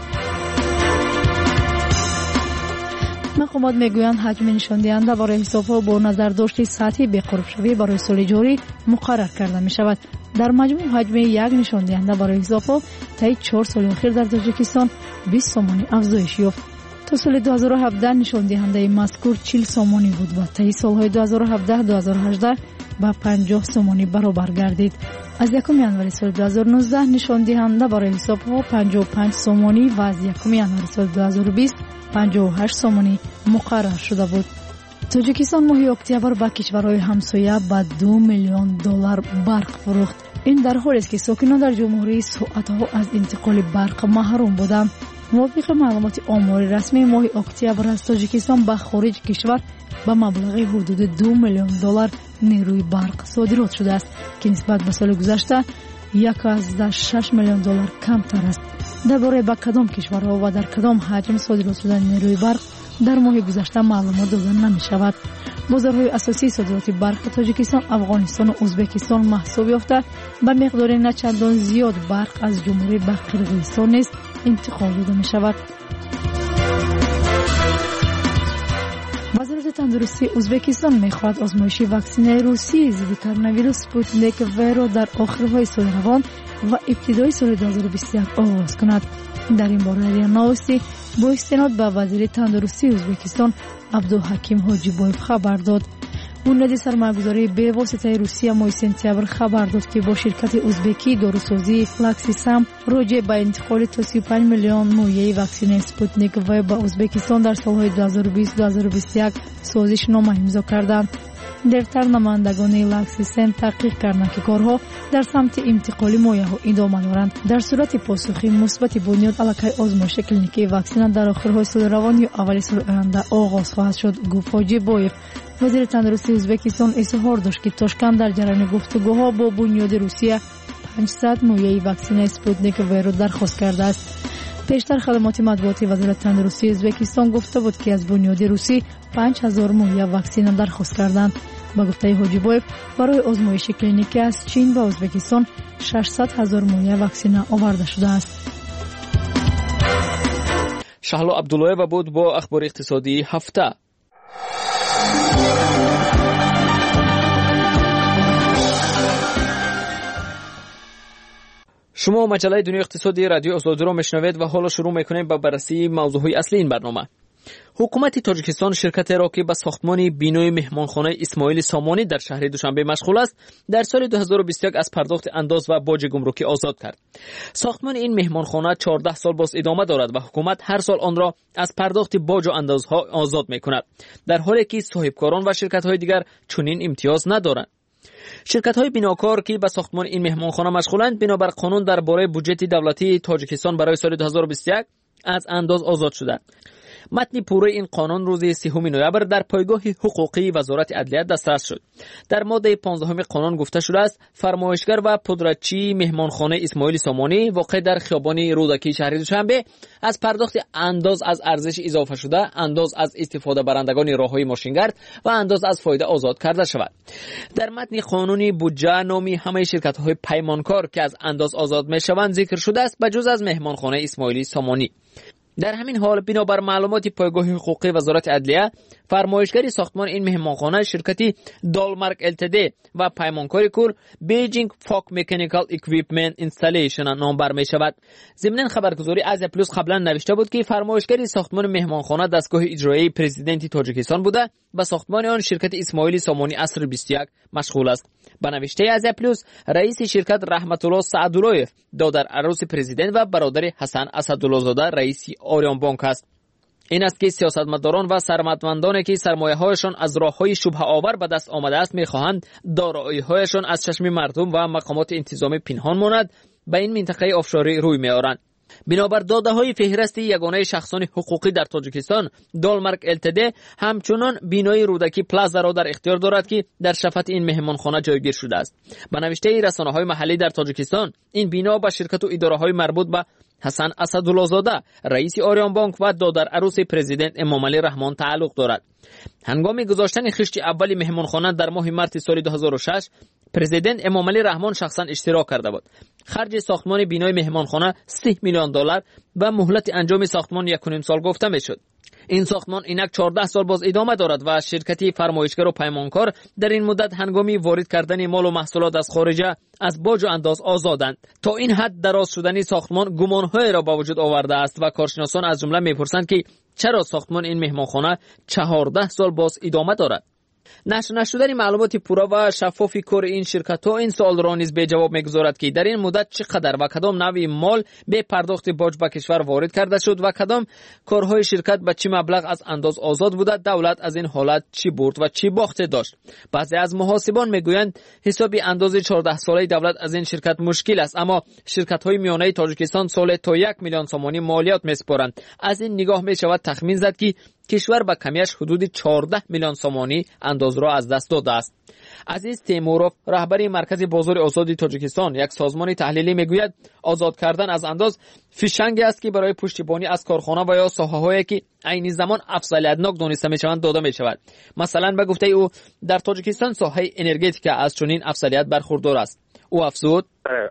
مقامات میگویند حجم نشان دهنده برای حساب‌ها با نظر داشت سطح بقرب شوی برای سال جاری مقرر کرده می‌شود. در مجموع حجم یک نشان دهنده برای حساب‌ها طی چهار سال اخیر در تاجیکستان بیست سومانی افزایش یافت. تا سال دو هزار و هفده نشان دهنده مذکور چهل سومانی بود و طی سالهای دو هزار و هفده دو هزار و هجده به پنجاه سومانی برابر گردید. از یکم ژانویه سال دو هزار و نوزده نشان دهنده برای حساب‌ها پنجاه و پنج سومانی و از یکم ژانویه سال دو هزار و بیست پنجاه و هشت سومانی مقرر شده بود. تاجیکستان ماه اکتبر به کشورهای همسایه به دو میلیون دلار برق فروخت. این در حالی است که ساکنان در جمهوری ساعتها از انتقال برق محروم بودند. موافق معلومات آمار رسمی ماه اکتبر از تاجیکستان به خارج کشور به مبلغ حدود دو میلیون دلار نیروی برق صادرات شده است که نسبت به سال گذشته یک ازده شش میلیون دلار کمتر است. درباره به کدام کشورها و در کدام حجم صادرات شدن نیروی برق در ماه گذشته معلومات داده نمی شود. بازارهای اساسی صادرات برق تاجیکستان، افغانستان و ازبکستان محسوب یافته به مقدار نه چندان زیاد برق از جمهوری به قرقیزستان نیز انتقال داده می شود. وزارت تندرستی ازبکستان می‌خواهد آزمایش واکسن روسی ضد کرونا ویروس سپوتنیک وی را در آخرهای سال روان و ابتدای سال دو هزار و بیست و یک آغاز کند. در این باره ریا نوستی با استناد به وزیر تندرستی ازبکستان عبدالحکیم حاجیبایف خبر داد. بنیاد سرمایه‌گذاری به واسطه روسیه ماه سپتامبر خبر داد که با شرکت ازبکی داروسازی لاکسیسام راجع به انتقال تا سی و پنج میلیون مویه واکسن سپوتنیک وی به ازبکستان در سالهای دو هزار و بیست دو هزار و بیست و یک سازش نامه امضا کردند. دفتر نمایندگان لاکسیسام تحقیق کردند که کارها در سمت انتقال مویه ها ادامه دارند. در صورت پاسخی مثبت بنیاد علاقه آزمایش کلینیکی واکسن در آخرهای سال روان یا اول سال آینده آغاز خواهد شد، گفت حاجیبایف. وزیر تندرستی ازبکستان اظهار داشت که تاشکند در جریان گفتگوها با بنیاد روسیه پانصد مویه واکسن سپوتنیک وی را درخواست کرده است. پیشتر خدمات مطبوعاتی وزارت تندرستی ازبکستان گفته بود که از بنیاد روسی پنج هزار مویه واکسن درخواست کردند. با گفته حاجیبایف برای آزمایش کلینیکی از چین و ازبکستان ششصد هزار مویه واکسن آورده شده است. شهلا عبدالله بود با اخبار اقتصادی هفته. شما مجله دنیای اقتصادی رادیو آزادی را میشنوید و حالا شروع میکنیم با بررسی موضوعهای اصلی این برنامه. حکومت تاجیکستان شرکت را که به ساختمان بینای مهمانخانه اسماعیل سامانی در شهر دوشنبه مشغول است در سال دو هزار و بیست و یک از پرداخت انداز و باج گمرکی آزاد کرد. ساختمان این مهمانخانه چهارده سال باز ادامه دارد و حکومت هر سال آن را از پرداخت باج و اندازها آزاد میکند، در حالی که صاحبکاران و شرکت‌های دیگر چنین امتیاز ندارند. شرکت‌های بناکار که به ساختمان این مهمانخانه مشغولند بنابر قانون درباره بودجت دولتی تاجیکستان برای سال دو هزار و بیست و یک از انداز آزاد شدند. متن پوره این قانون روز سوم نوامبر در پایگاه حقوقی وزارت عدلیه دسترس شد. در ماده پانزدهم قانون گفته شده است فرمایشگر و پودرچی مهمانخانه اسماعیل سامانی واقع در خیابان رودکی شهر دوشنبه از پرداخت انداز از ارزش اضافه شده، انداز از استفاده برندگان راههای ماشینگرد و انداز از فایده آزاد کرده شود. در متن قانونی بودجه نامی همه شرکت‌های پیمانکار که از انداز آزاد می‌شوند ذکر شده است بجز از مهمانخانه اسماعیل سامانی. در همین حال بنابر معلومات پایگاه حقوقی وزارت عدلیه فرمایشگری ساختمان این مهمانخانه شرکتی دالمارک التدی و پیمانکاری کل بیجینگ فاک مکانیکال اکویپمنت اینستالیشن نام بر می شود. ضمن خبرگزاری از پلوس قبلا نوشته بود که فرمایشگری ساختمان مهمانخانه دستگاه اجرایی پرزیدنت تاجیکستان بوده و ساختمان آن شرکت اسماعیل سامانی عصر بیست و یک مشغول است. با نوشته از پلوس رئیس شرکت رحمت الله سعداللهیف دادر عروس پرزیدنت و برادر حسن اسدالله زاده رئیس آریان بانک است. این است که سیاستمداران و ثروتمندانی که سرمایه‌هایشان از راه‌های شبهه آور به دست آمده است می‌خواهند دارایی‌هایشان از چشم مردم و مقامات انتظامی پنهان ماند به این منطقه آفشاری روی می‌آورند. بنابر داده‌های فهرست یگانه شخصان حقوقی در تاجیکستان دالمارک التدی همچنان بینای رودکی پلازا را در اختیار دارد که در شفت این مهمانخانه جایگیر شده است. به نوشته رسانه‌های محلی در تاجیکستان این بنا به شرکت و اداره‌های مربوط به حسن اسدالله زاده رئیس آریان بانک و دادر عروس پرزیدنت امامعلی رحمان تعلق دارد. هنگام گذاشتن خشت اول مهمانخانه در ماه مارس سال دو هزار و شش پرزیدنت امامعلی رحمان شخصا اشتراک کرده بود. خرج ساختمان بینای مهمانخانه سه میلیون دلار و مهلت انجام ساختمان یک و نیم سال گفته میشد. این ساختمان اینک چهارده سال باز ادامه دارد و شرکتی فرمایشگر و پیمانکار در این مدت هنگامی وارد کردن مال و محصولات از خارجه از باج و انداز آزادند. تا این حد دراز شدن ساختمان گمانهای را با وجود آورده است و کارشناسان از جمله میپرسند که چرا ساختمان این مهمانخانه چهارده سال باز ادامه دارد؟ نشر نشدن معلومات پورا و شفاف کار این شرکت ها این سوال را نیز به جواب میگذارد که در این مدت چقدر و کدام نوع مال به پرداخت باج به کشور وارد کرده شد و کدام کارهای شرکت به چه مبلغ از انداز آزاد بوده، دولت از این حالت چی برد و چی باخته داشت. بعضی از محاسبان میگویند حساب انداز چهارده ساله دولت از این شرکت مشکل است، اما شرکت های میانه تاجیکستان سال تا یک میلیون سومانی مالیات میسپارند. از این نگاه می شود تخمین زد که کشور با کمیش حدود چهارده میلیون سومانی انداز را از دست داده است. عزیز تیموروف، رهبر مرکز بازار آزاد تاجیکستان، یک سازمان تحلیلی میگوید آزاد کردن از انداز فیشنگی است که برای پشتیبانی از کارخانه و یا ساحه‌هایی که عین زمان افضلیتناک دانسته میشوند داده می شود. مثلا به گفته او در تاجیکستان ساحه انرژتیک از چنین افضلیت برخوردار است. او افزود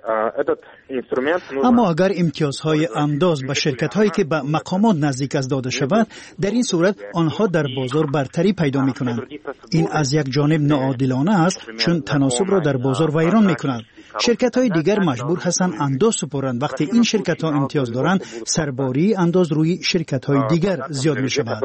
اما اگر امتیازهای انداز به شرکت‌هایی که به مقامات نزدیک است داده شود، در این صورت آنها در بازار برتری پیدا می‌کنند. این از یک جانب ناعادلانه است چون تناسب را در بازار ویران می‌کند. شرکت‌های دیگر مجبور هستند انداز سپارند. وقتی این شرکت‌ها امتیاز دارند، سرباری انداز روی شرکت‌های دیگر زیاد می‌شود.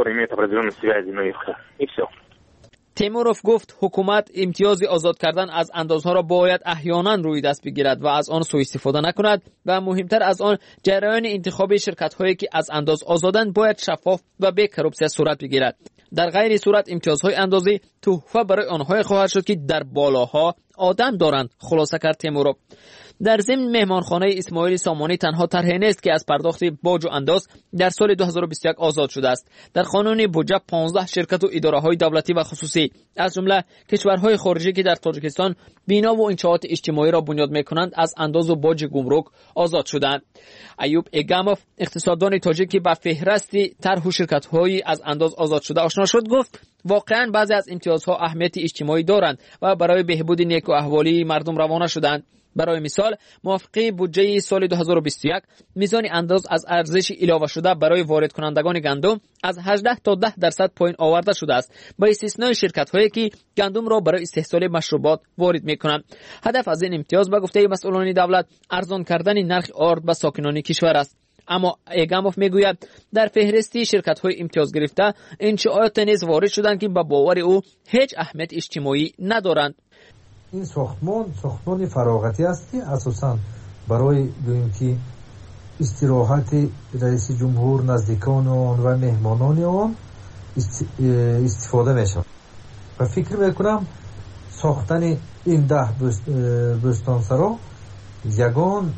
تیموروف گفت حکومت امتیاز آزاد کردن از اندازها را باید احیانا روی دست بگیرد و از آن سوء استفاده نکند و مهمتر از آن جریان انتخابی شرکت‌هایی که از انداز آزادند باید شفاف و بی کروپسیا صورت بگیرد. در غیر صورت امتیازهای اندازی تحفه برای آنها خواهد شد که در بالاها آدم دارند، خلاصه کرد تیموروف. در ضمن مهمانخانه اسماعیل سامانی تنها طرحی نیست که از پرداخت باج و انداز در سال دو هزار و بیست و یک آزاد شده است. در قانون بودجه پانزده شرکت و اداره‌های دولتی و خصوصی از جمله کشورهای خارجی که در تاجیکستان بنا و انشاءات اجتماعی را بنیاد می‌کنند از انداز و باج گمرک آزاد شدند. ایوب اگاموف، اقتصاددان تاجیک که با فهرست طرح و شرکت‌های از انداز آزاد شده آشنا شد، گفت واقعاً بعضی از امتیازها اهمیت اجتماعی دارند و برای بهبود نیک و احوالی مردم روانه شدند. برای مثال موافقه بودجه سال دو هزار و بیست و یک میزان انداز از ارزش اضافه شده برای وارد کنندگان گندم از هجده تا ده درصد پایین آورده شده است، با استثنای شرکت‌هایی که گندم را برای استحصال مشروبات وارد می‌کنند. هدف از این امتیاز به گفته مسئولان دولت ارزان کردن نرخ آرد به ساکنان کشور است. اما ایگاموف میگوید در فهرستی شرکت‌های امتیاز گرفته انشاءات نیز وارد شدند که با باور او هیچ اهمیت اجتماعی ندارند. این ساختمان ساختمان فراغتی است که اساساً برای گوییم که استراحت رئیس جمهور، نزدیکان آن و مهمانان آن استفاده می شود. و فکر میکنم ساختن این ده بستانسرا یگان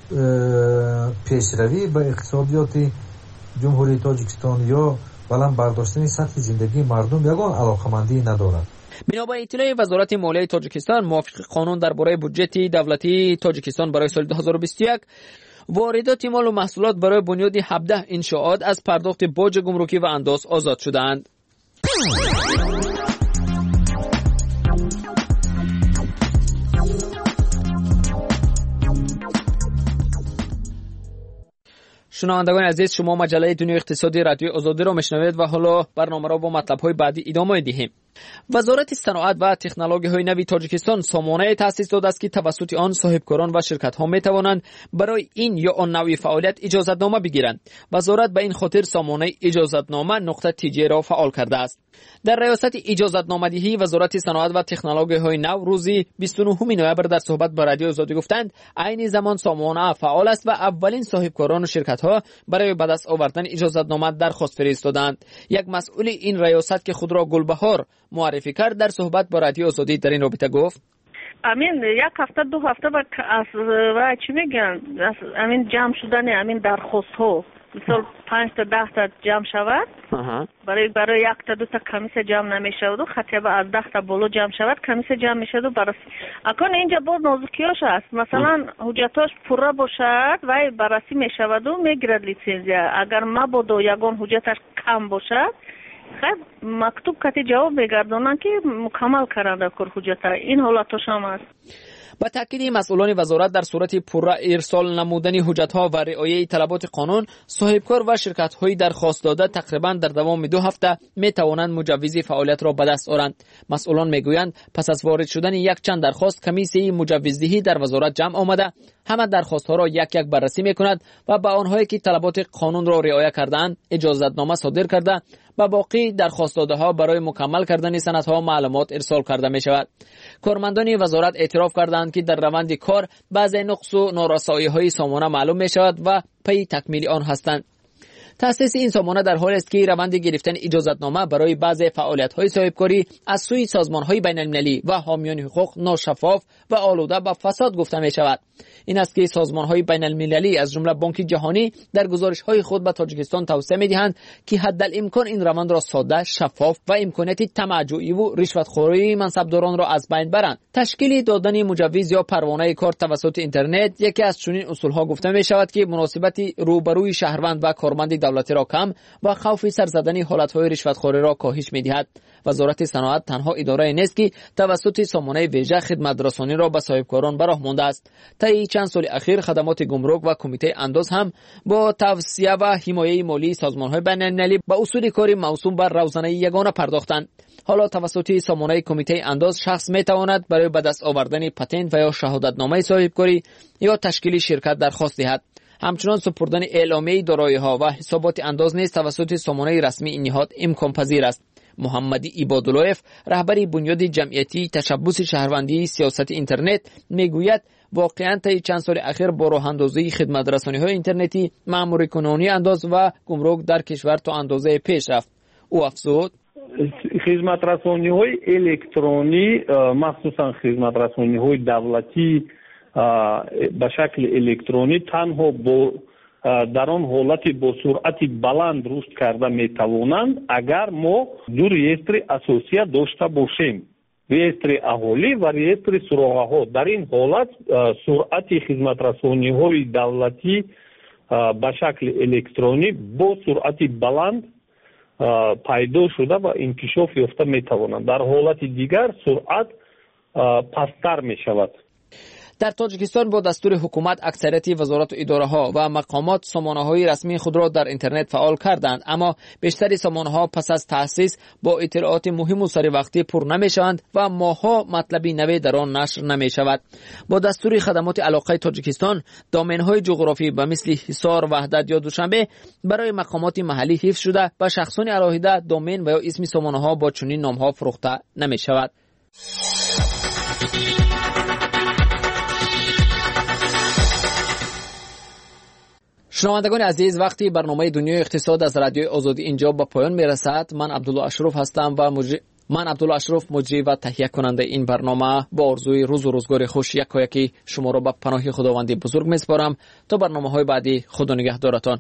پیشروی به اقتصادیات جمهوری تاجیکستان یا بلند برداشتن سطح زندگی مردم یگان علاقمندی ندارد. بنا به اطلاع وزارت مالیه تاجیکستان، موافق قانون درباره بودجه دولتی تاجیکستان برای سال دو هزار و بیست و یک، واردات مال و محصولات برای بنیاد هفده انشاءات از پرداخت باج گمرکی و انداز آزاد شدند. شنوندگان عزیز، شما مجله دنیای اقتصادی رادیو آزادی را میشنوید و حالا برنامه را با مطلب‌های بعدی ادامه دهیم. وزارت صنعت و تکنولوژی‌های نوی تاجیکستان سامانه تأسیس داده است که توسط آن صاحبکاران و شرکت‌ها می‌توانند برای این یا آن نوع فعالیت اجازتنامه بگیرند. وزارت به این خاطر سامانه اجازتنامه نقطه تیجی را فعال کرده است. در ریاست اجازتنامه‌دهی وزارت صنعت و تکنولوژی‌های نو روز بیست و نهم نوامبر در صحبت با رادیو آزادی گفتند عین زمان سامانه فعال است و اولین صاحبکاران و شرکت‌ها برای به دست آوردن اجازتنامه درخواست فرستادند. یک مسئول این ریاست که خود را گلبهار معرفی کرد در صحبت با رادیو آزادی در این رابطه گفت امین یک هفته دو هفته و از و چی میگن امین جمع شدن امین درخواست ها مثلا پنج تا ده تا جمع شود برای برای یک تا دو تا کمیس جمع نمیشود و خطیبه از ده تا بالا جمع شود کمیس جمع میشود و بررسی اکن اینجا باز نازکیاش است مثلا حجتاش پوره باشد و بررسی میشود و میگیرد لیسانسیا اگر مبادا یگان حجتش کم باشد خب مکتوب کتی جواب بگردونن که مکمل کرده کار حجت این حالتش هم است. با تاکید مسئولان وزارت در صورت پوره ارسال نمودن حجت‌ها و رعایت طلبات قانون، صاحبکار و شرکت‌های درخواست داده تقریباً در دوام دو هفته می‌توانند مجوز فعالیت را به دست آورند. مسئولان میگویند پس از وارد شدن یک چند درخواست کمیسیه مجوزدهی در وزارت جمع آمده، همه درخواست‌ها را یک یک بررسی می‌کند و به آنهایی که طلبات قانون را رعایت کرده‌اند اجازه‌نامه صادر کرده و باقی درخواست داده‌ها برای مکمل کردن سندها معلومات ارسال کرده می‌شود. کارمندان وزارت اعتراف کردند که در روند کار بعضی نقص و نارسایی‌های سامانه معلوم می‌شود و پی تکمیل آن هستند. تأسیس این سامانه در حالی است که روند گرفتن اجازه‌نامه برای بعضی فعالیت‌های صاحبکاری از سوی سازمان‌های بین‌المللی و حامیان حقوق ناشفاف و آلوده به فساد گفته می‌شود. این است که سازمان‌های بین‌المللی از جمله بانک جهانی در گزارش‌های خود به تاجیکستان توصیه می‌دهند که حداالامکان این روند را ساده، شفاف و امکانات طمع‌جویی و رشوتخوری منصبداران را از بین برند. تشکیل دادن مجوز یا پروانه کار توسط اینترنت یکی از چنین اصول‌ها گفته می‌شود که مناسبت روبروی شهروند و کارمند دولتی را کم و خوف سرزدن حالت‌های رشوتخوری را کاهش می‌دهد. وزارت صنعت تنها اداره نیست که توسط سامانه ویژه خدمت رسانی را به صاحبکاران به راه مانده است. طی چند سال اخیر خدمات گمرک و کمیته انداز هم با توصیه و حمایت مالی سازمان‌های بین‌المللی به اصول کاری موسوم بر روزانه یگانه پرداختند. حالا توسط سامانه کمیته انداز شخص می‌تواند برای به دست آوردن پتنت و یا شهادتنامه صاحبکاری یا تشکیل شرکت درخواست دهد. همچنان سپردن اعلامیه دارایی‌ها و حسابات انداز نیز توسط سامانه رسمی این نهاد امکان پذیر است. محمدی عباداللهف رهبر بنیاد جمعیتی تشبث شهروندی سیاست اینترنت میگوید واقعاً طی چند سال اخیر با راه اندازی خدمت رسانی‌های اینترنتی مأموری کنونی انداز و گمرک در کشور تا اندازه پیش رفت. او افزود خدمت رسانی‌های الکترونی مخصوصاً خدمت رسانی‌های دولتی به شکل الکترونی تنها با در آن حالت با سرعت بلند رشد کرده میتوانند اگر ما دو ریستر اساسی داشته باشیم، ریستر اهالی و ریستر سراغه ها. در این حالت سرعت خدمت رسانی های دولتی به شکل الکترونی با سرعت بلند پیدا شده و انکشاف یافته میتوانند. در حالت دیگر سرعت پستر می شود. در تاجیکستان با دستور حکومت اکثریت وزارت و اداره ها و مقامات سامانه های رسمی خود را در اینترنت فعال کردند، اما بیشتر سامانه ها پس از تأسیس با اطلاعات مهم و سری وقتی پر نمی شوند و ماها مطلبی نوی در آن نشر نمی شود. با دستور خدمات علاقه تاجیکستان دامین های جغرافی به مثل حصار، وحدت یا دوشنبه برای مقامات محلی حفظ شده و شخصان علاهده دامین و یا اسم سامانه ها با چنین نام ها فروخته نمی شود. شنوندگان عزیز، وقتی برنامه دنیای اقتصاد از رادیوی آزادی اینجا به پایان میرسد، من عبدالله اشرف هستم و مجری... من عبدالله اشرف مجری و تهیه کننده این برنامه با آرزوی روز و روزگار خوش یکایکی شما را به پناه خداوند بزرگ میسپارم. تا برنامه‌های بعدی، خدا نگهدارتان.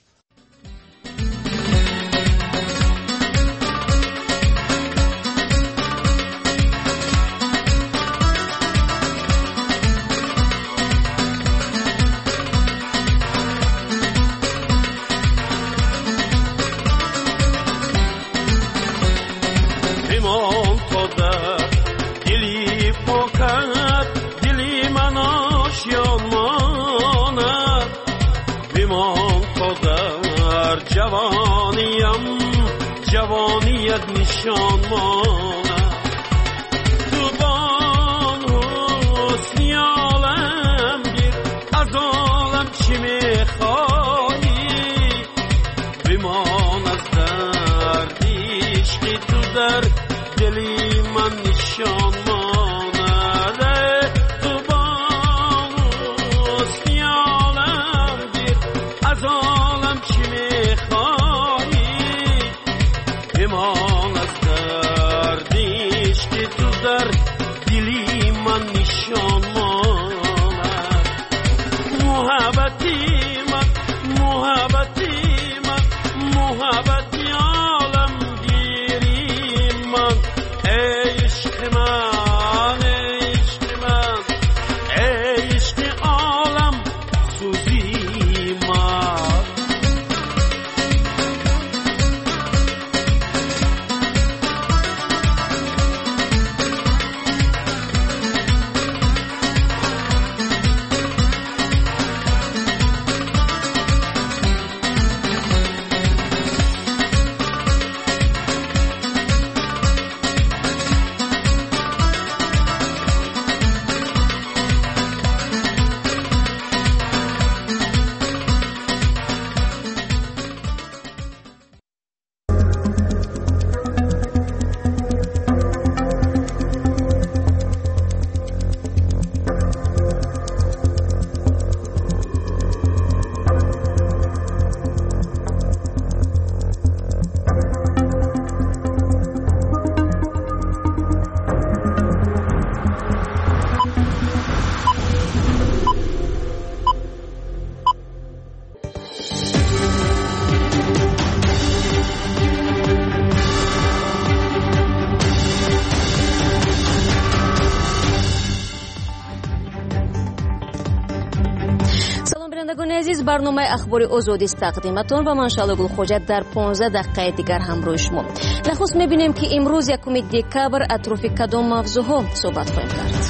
جوانیم جوانیت نشان مانم تو بان حسنی عالم گیر از عالم چی میخوایی بمان از دردی عشقی تو در دلی من نشان مانده تو بان حسنی عالم گیر از عالم چی میخوایی بمان از دردیش که تو در دلی من نشان ماند محبتی من محبتی من محبتی عالم گیری من ای عشق من ای عشق من ای عشق عالم سوزی من. امروز برنامه اخبار آزادی است تقدیمتون و من شالگل خوجت در پانزده دقیقه دیگر همراه شما. نخست میبینیم که امروز یکم دکبر اطراف کدام موضوعها صحبت خواهیم کرد.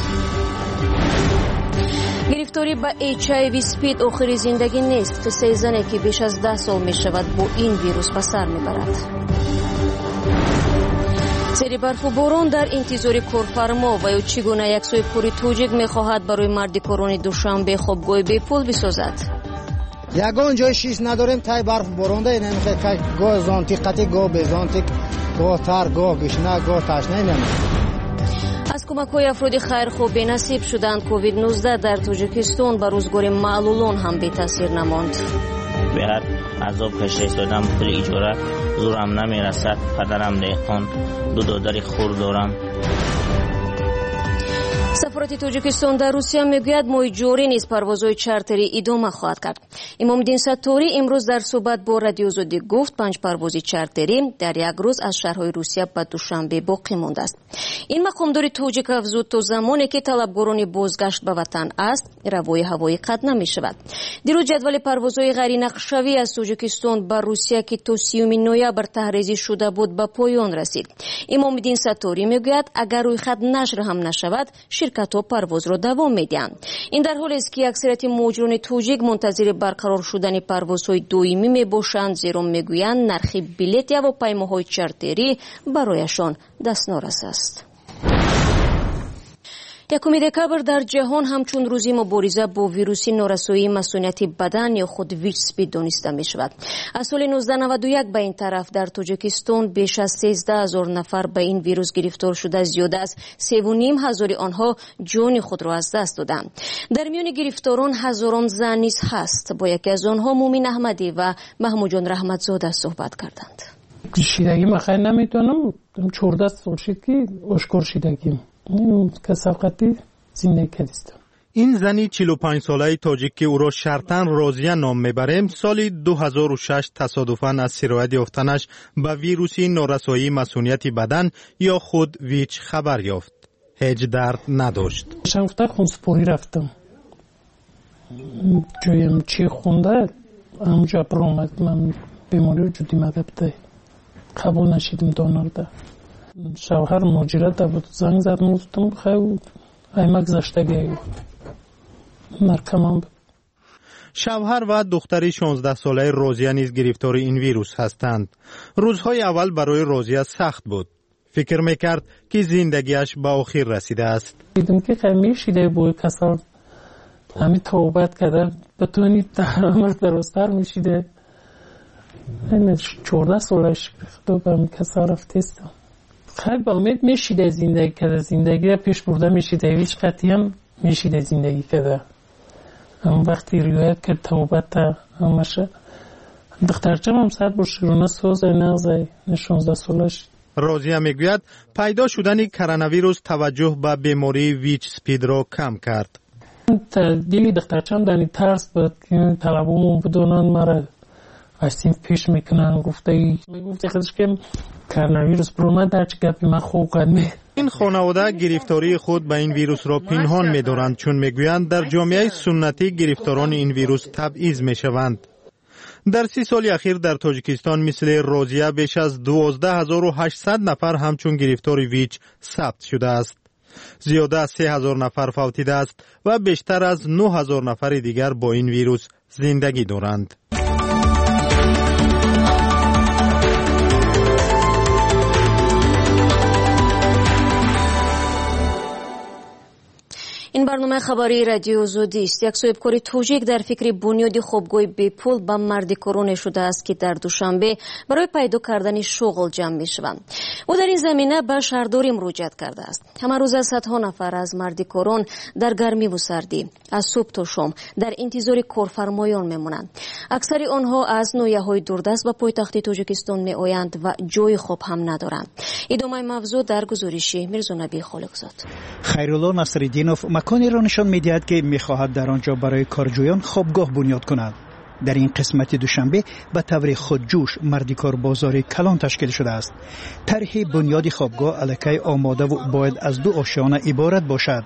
گرفتاری با اچ آی وی سپید آخر زندگی نیست. قصه زنی که بیش از ده سال می شود با این ویروس به سر می برد. زیر برف و باران در انتظار کارفرما و یا چگونه یک صاحبکار توجیک می خواهد برای مردکاران دوشنبه خوابگاه بی پول بسازد. یگان جای شیش نداریم تای برف و باران ده نمیخواد که گاه زانتیقتی گاه بزانتیق گاه تر گاه گشنه گاه تشنه نمیخواد. از کمک‌های افراد خیرخواه بی‌نصیب شدند کووید نوزده در تاجیکستان به روزگار معلولان هم بی تاثیر نماند. به هر عذاب کشته ایستادم پول اجاره زورم نمیرسد. پدرم دهقان دو دادر خور دارم. سفارت تاجیکستان در روسیه میگوید ماه جاری نیز پروازهای چارتری ادامه خواهد کرد. امامالدین ستاری امروز در صحبت با رادیو آزادی گفت پنج پرواز چارتری در یک روز از شهرهای روسیه به دوشنبه باقی مانده است. این مقامدار تاجیک افزود تا زمانی که طلبکاران بازگشت به وطن است روای هوایی قطع نمی شود. دیروز جدول پروازهای غیر نقشه‌ای از تاجیکستان به روسیه که تا سیوم نوامبر تحریزی شده بود به پایان رسید. امامالدین ستاری میگوید اگر روی خط نشر هم نشود شرکت ها پرواز را دوام میدهند. این در حالی است که اکثریت مهاجران توجیک منتظر برقرار شدن پروازهای دائمی میباشند، زیرا میگویند نرخ بلیط هواپیماهای چارتری برایشان دستنارس است. یکم دکبر در جهان همچون روزی مبارزه با ویروس نارسایی مسئولیت بدن یا خود ویچ سپید دانسته می شود. از سال نوزده نود و یک به این طرف در تاجیکستان بیش از سیزده هزار نفر به این ویروس گرفتار شده، زیاده از سه و نیم هزار آنها جان خود را از دست دادند. در میان گرفتاران هزاران زن نیز هست. با یکی از آنها مومن احمدی و محمود جان رحمتزاده صحبت کردند. شیدگی من خیلی نمیتونم، چهارده سال شد که اشکار شیدگیم. این کسافتی زندگی کردیستم. این زنی چهل و پنج ساله تاجیک که او را شرطاً راضیه نام میبریم سال دو هزار و شش تصادفاً از سرایت یافتنش به ویروس نارسایی مسئولیت بدن یا خود ویچ خبر یافت. هیچ درد نداشت. شنفته خونسپوری رفتم. جویم چی خونده همجا برآمد من بیماری جدی مدبته. قبول نشیدم دانرده. شوهر مهاجرت بود زنگ زد گفتم خیلی ایمک زشتگی مرکمان بود. شوهر و دختر شانزده ساله روزیه نیز گرفتار این ویروس هستند. روزهای اول برای روزیه سخت بود. فکر میکرد که زندگیش به آخر رسیده است. دیدم که خیلی میشیده بود کسان همین توبت کرده بتونی عمر درستر میشیده. این چهارده سالش خدا به همین کسا رفتیستم. خیلی با امید میشیده زندگی کرده، زندگی را پیش برده میشیده، هیچ قطعی هم میشیده زندگی کرده. هم وقتی روایت کرد توبت همشه دخترچم هم سر با شرونه سوزه نغزه شانزده سالش. راضیه میگوید پیدا شدن کرونا ویروس توجه به بیماری ویچ سپید را کم کرد. دیلی دخترچم دانی ترس بود که طلبومون بدونن مرا اشتیم پیش میکنن. گفته ای گفته خودش که کرونا ویروس برو در چه گپی من خوب قدمی. این خانواده گرفتاری خود به این ویروس را پنهان می‌دارند چون میگویند در جامعه سنتی گرفتاران این ویروس تبعیض میشوند. در سی سال اخیر در تاجیکستان مثل روزیه بیش از دوازده هزار و هشتصد نفر همچون گرفتار ویچ ثبت شده است. زیاده از سه هزار نفر فوتیده است و بیشتر از نه هزار نفر دیگر با این ویروس زندگی دارند. این برنامه خبری رادیو آزادی است. یک صاحبکار توجیک در فکر بنیاد خوابگاه بی پول به مردکاران شده است که در دوشنبه برای پیدا کردن شغل جمع می شوند. او در این زمینه به شهرداری مراجعت کرده است. همه روز صدها نفر از مردکاران در گرمی و سردی از صبح تا شام در انتظار کارفرمایان میمونند. اکثر آنها از ناحیه‌های دوردست و پایتخت تاجیکستان می آیند و جای خواب هم ندارند. ادامه موضوع در گزارش میرزا نبی خالقزاد. خیرالله نصرالدینوف مکانی را نشان می‌دهد که می‌خواهد در آنجا برای کارجویان خوابگاه بنیاد کند. در این قسمت دوشنبه به طور خودجوش مردکار بازار کلان تشکیل شده است. طرح بنیاد خوابگاه الکی آماده و باید از دو آشیانه عبارت باشد.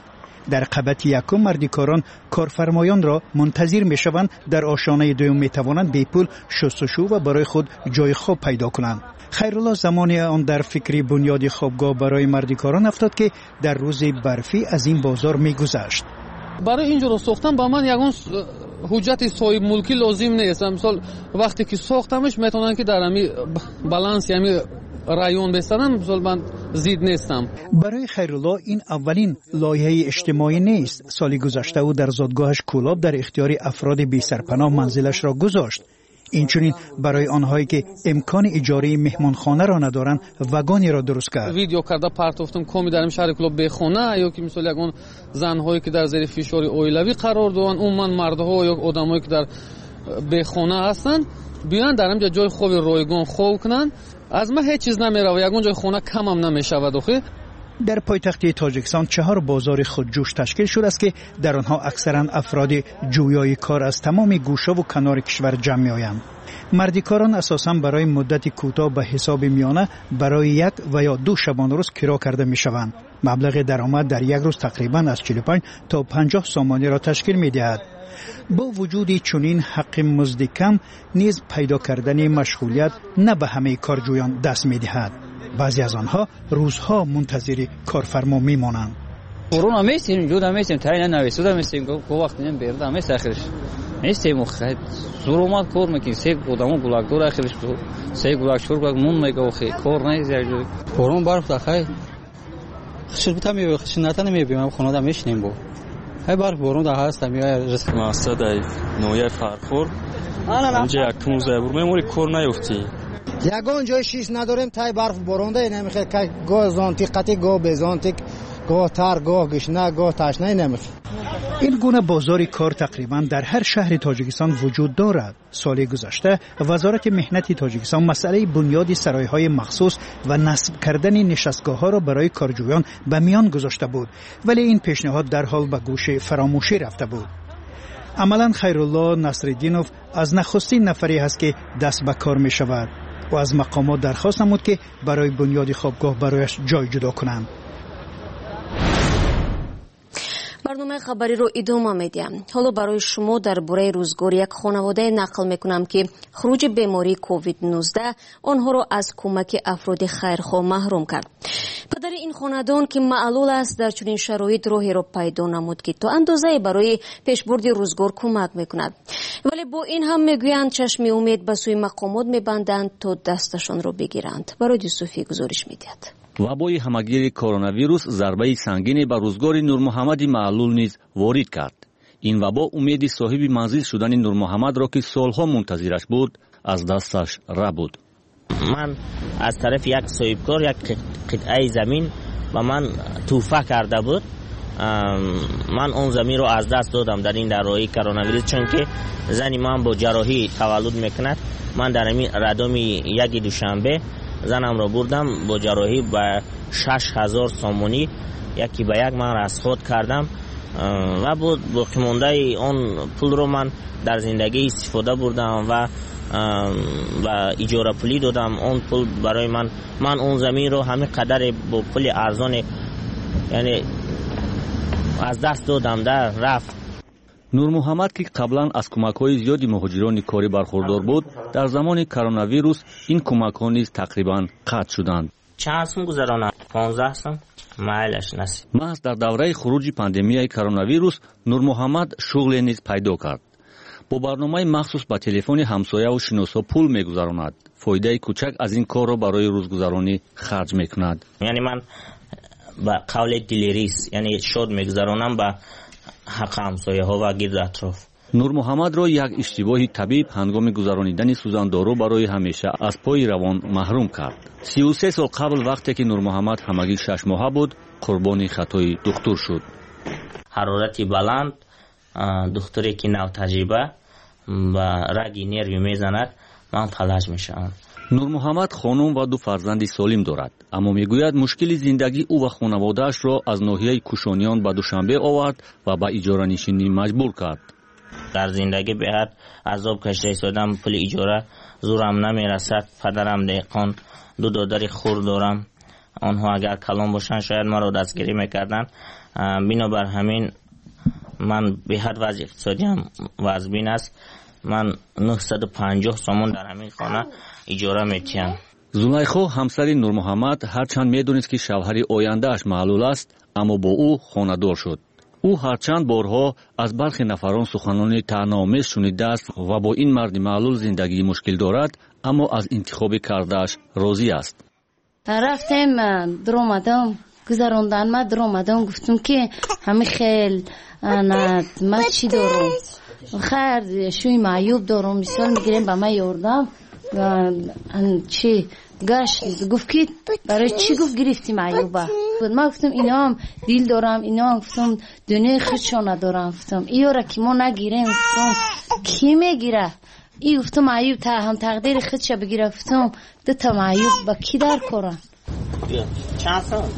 در قبط یکم مردیکاران کارفرمایان را منتظر میشوند در آشانه دوم میتوانند بی پول شستشو و برای خود جای خواب پیدا کنند. خیرالله زمانی آن در فکری بنیاد خوابگاه برای مردیکاران افتاد که در روز برفی از این بازار میگذشت. برای اینجا رو ساختم با من یگان حجت صاحب ملکی لازم نیست. مثلا وقتی که ساختمش میتونن که در امی بالانس یعنی رایون بسازن، مثلا من زید نیستم. برای خیرالله این اولین لایحه اجتماعی نیست. سال گذشته او در زادگاهش کولاب در اختیار افراد بی سرپناه منزلش را گذاشت. اینچنین برای آنهایی که امکان اجاره مهمانخانه را ندارند وگانی را درست کرد. ویدیو کرده پرتافتم کمی در شهر کولاب بخونه یا که مثلا یگان زنهایی که در زیر فشار اویلوی قرار دارن، عموما مردها یا آدمایی که در بخونه هستن بیان در اینجا جای خوب رایگان خواب کنن. از ما هیچ چیز نمیره، یگان جای خونه کم هم نمیشود. آخه در پایتخت تاجیکستان چهار بازار خودجوش تشکیل شده است که در آنها اکثرا افراد جویای کار از تمام گوشه و کنار کشور جمع می‌آیند. مردیکاران اساساً برای مدت کوتاه به حساب میانه برای یک و یا دو شبانه روز کرا کرده می‌شوند. مبلغ درآمد در یک روز تقریباً از چهل و پنج تا پنجاه سامانی را تشکیل می‌دهد. با وجود چنین حق مزد کم نیز پیدا کردن مشغولیت نه به همه کارجویان دست می‌دهد. بعضی از آنها روزها منتظر کارفرما میمانند. کرونا میسیم جودا میسیم تاین نویسودا میسیم کو وقت نیم بردا میس اخرش میسیم خد زورومات کور میکنیم سه گودامو گلاک دور اخرش سه گلاک شور گلاک مون میگه خی کور نه زیاد کرونا برف داخل خشبتا می خشناتا نمیبیم خونه دا میشنیم بو های برف برون دا هست میای رسم ماسد نویر فرخور اینجا یک موزه بر میموری کور نیفتی. یگان جای شیش نداریم تای برف بارونده نمیخواد که گاه زانتیقتی گاه بزانتیق گاه تر گاه گشنه گاه تشنه نمیخواد. این گونه بازار کار تقریبا در هر شهر تاجیکستان وجود دارد. سال گذشته وزارت مهنت تاجیکستان مسئله بنیاد سرایهای مخصوص و نصب کردن نشستگاه ها را برای کارجویان به میان گذاشته بود، ولی این پیشنهاد در حال به گوش فراموشی رفته بود. عملا خیرالله نصرالدینوف از نخستین نفری است که دست به کار می شود و از مقامات درخواست نمود که برای بنیاد خوابگاه برایش جای جدا کنند. برنامه خبری رو ادامه میدیم. حالا برای شما درباره روزگار یک خانواده نقل میکنم که خروج بیماری کووید نوزده آنها را از کمک افراد خیرخواه محروم کرد. پدر این خاندان که معلول است در چنین شرایط راهی را پیدا نمود که تا اندازه برای پیشبرد روزگار کمک میکند، ولی با این هم میگویند چشم امید به سوی مقامات میبندند تا دستشان را بگیرند. برای یوسفی گزارش میدهد. وبای همگیر کرونا ویروس ضربه سنگینی بر روزگار نور محمد معلول نیز وارد کرد. این وبا امید صاحب منزل شدن نور محمد را که سالها منتظرش بود از دستش ربود. من از طرف یک صاحبکار یک قطعه زمین و من توفه کرده بود. من اون زمین رو از دست دادم در این درهای کرونا ویروس، چون که زنی من با جراحی تولد میکند. من در این ردام یک دوشنبه زنم را بردم با جراحی به شش هزار سامونی یکی به یک من رسخود کردم و بود باقی مانده اون پول رو من در زندگی استفاده بردم و و اجاره پولی دادم. اون پول برای من من اون زمین رو همین قدر با پول ارزان یعنی از دست دادم در رفت. نور محمد که قبلا از کمک‌های زیادی مهاجران کاری برخوردار بود، در زمان کرونا ویروس این کمک‌ها نیز تقریبا قطع شدند. چند سال گذرانم؟ پانزده سال مایلش نصیب. محض در دوره خروج پاندمیای کرونا ویروس نور محمد شغل نیز پیدا کرد. با برنامه مخصوص به تلفن همسایه و شناسا پول می‌گذراند. فایده کوچک از این کار را برای روزگذرانی خرج می‌کند. یعنی من با قول دلیریس یعنی شاد می‌گذرانم با حق همسایه ها و گرد اطراف. نور محمد را یک اشتباه طبیب هنگام گذرانیدن سوزن دارو برای همیشه از پای روان محروم کرد. سی و سه سال قبل وقتی که نور محمد همگی شش ماهه بود، قربانی خطای دکتر شد. حرارتی بلند، دکتری که نو تجربه و رگی نروی میزند، من فلج میشم. نور محمد خانم و دو فرزند سالم دارد، اما میگوید مشکل زندگی او و خانواده‌اش را از ناحیه کوشانیان به دوشنبه آورد و به اجاره نشینی مجبور کرد. در زندگی به حد عذاب کشیده شدم، پول اجاره زورم نمیرسد. پدرم دهقان، دو دادر خور دارم آنها اگر کلان باشن شاید ما رو دستگیری میکردن. بنابر همین من به حد وضع اقتصادی هم وضعبین است. من نهصد و پنجاه سومون در همین خانه اجاره میتیم. زلیخا همسر نور محمد هرچند میدونست که شوهر آینده‌اش معلول است، اما با او خانه‌دار شد. او هرچند بارها از برخی نفران سخنان طعنه‌آمیز شنیده است و با این مرد معلول زندگی مشکل دارد، اما از انتخاب کرده‌اش راضی است. رفتم در اومدم گذراندن ما در اومدم گفتم که همه خیل ما چی دارم خیر شوی معیوب دارم مثال میگیریم به من یاردم چی گشت گفت که برای چی گفت گرفتی معیوبه ما گفتم اینا هم دیل دارم اینا هم گفتم دنیا خودشان ندارم گفتم ایو را که ما نگیریم گفتم کی میگیره ای گفتم معیوب تا هم تقدیر خودش بگیره گفتم دو تا معیوب با کی در کارن چند سال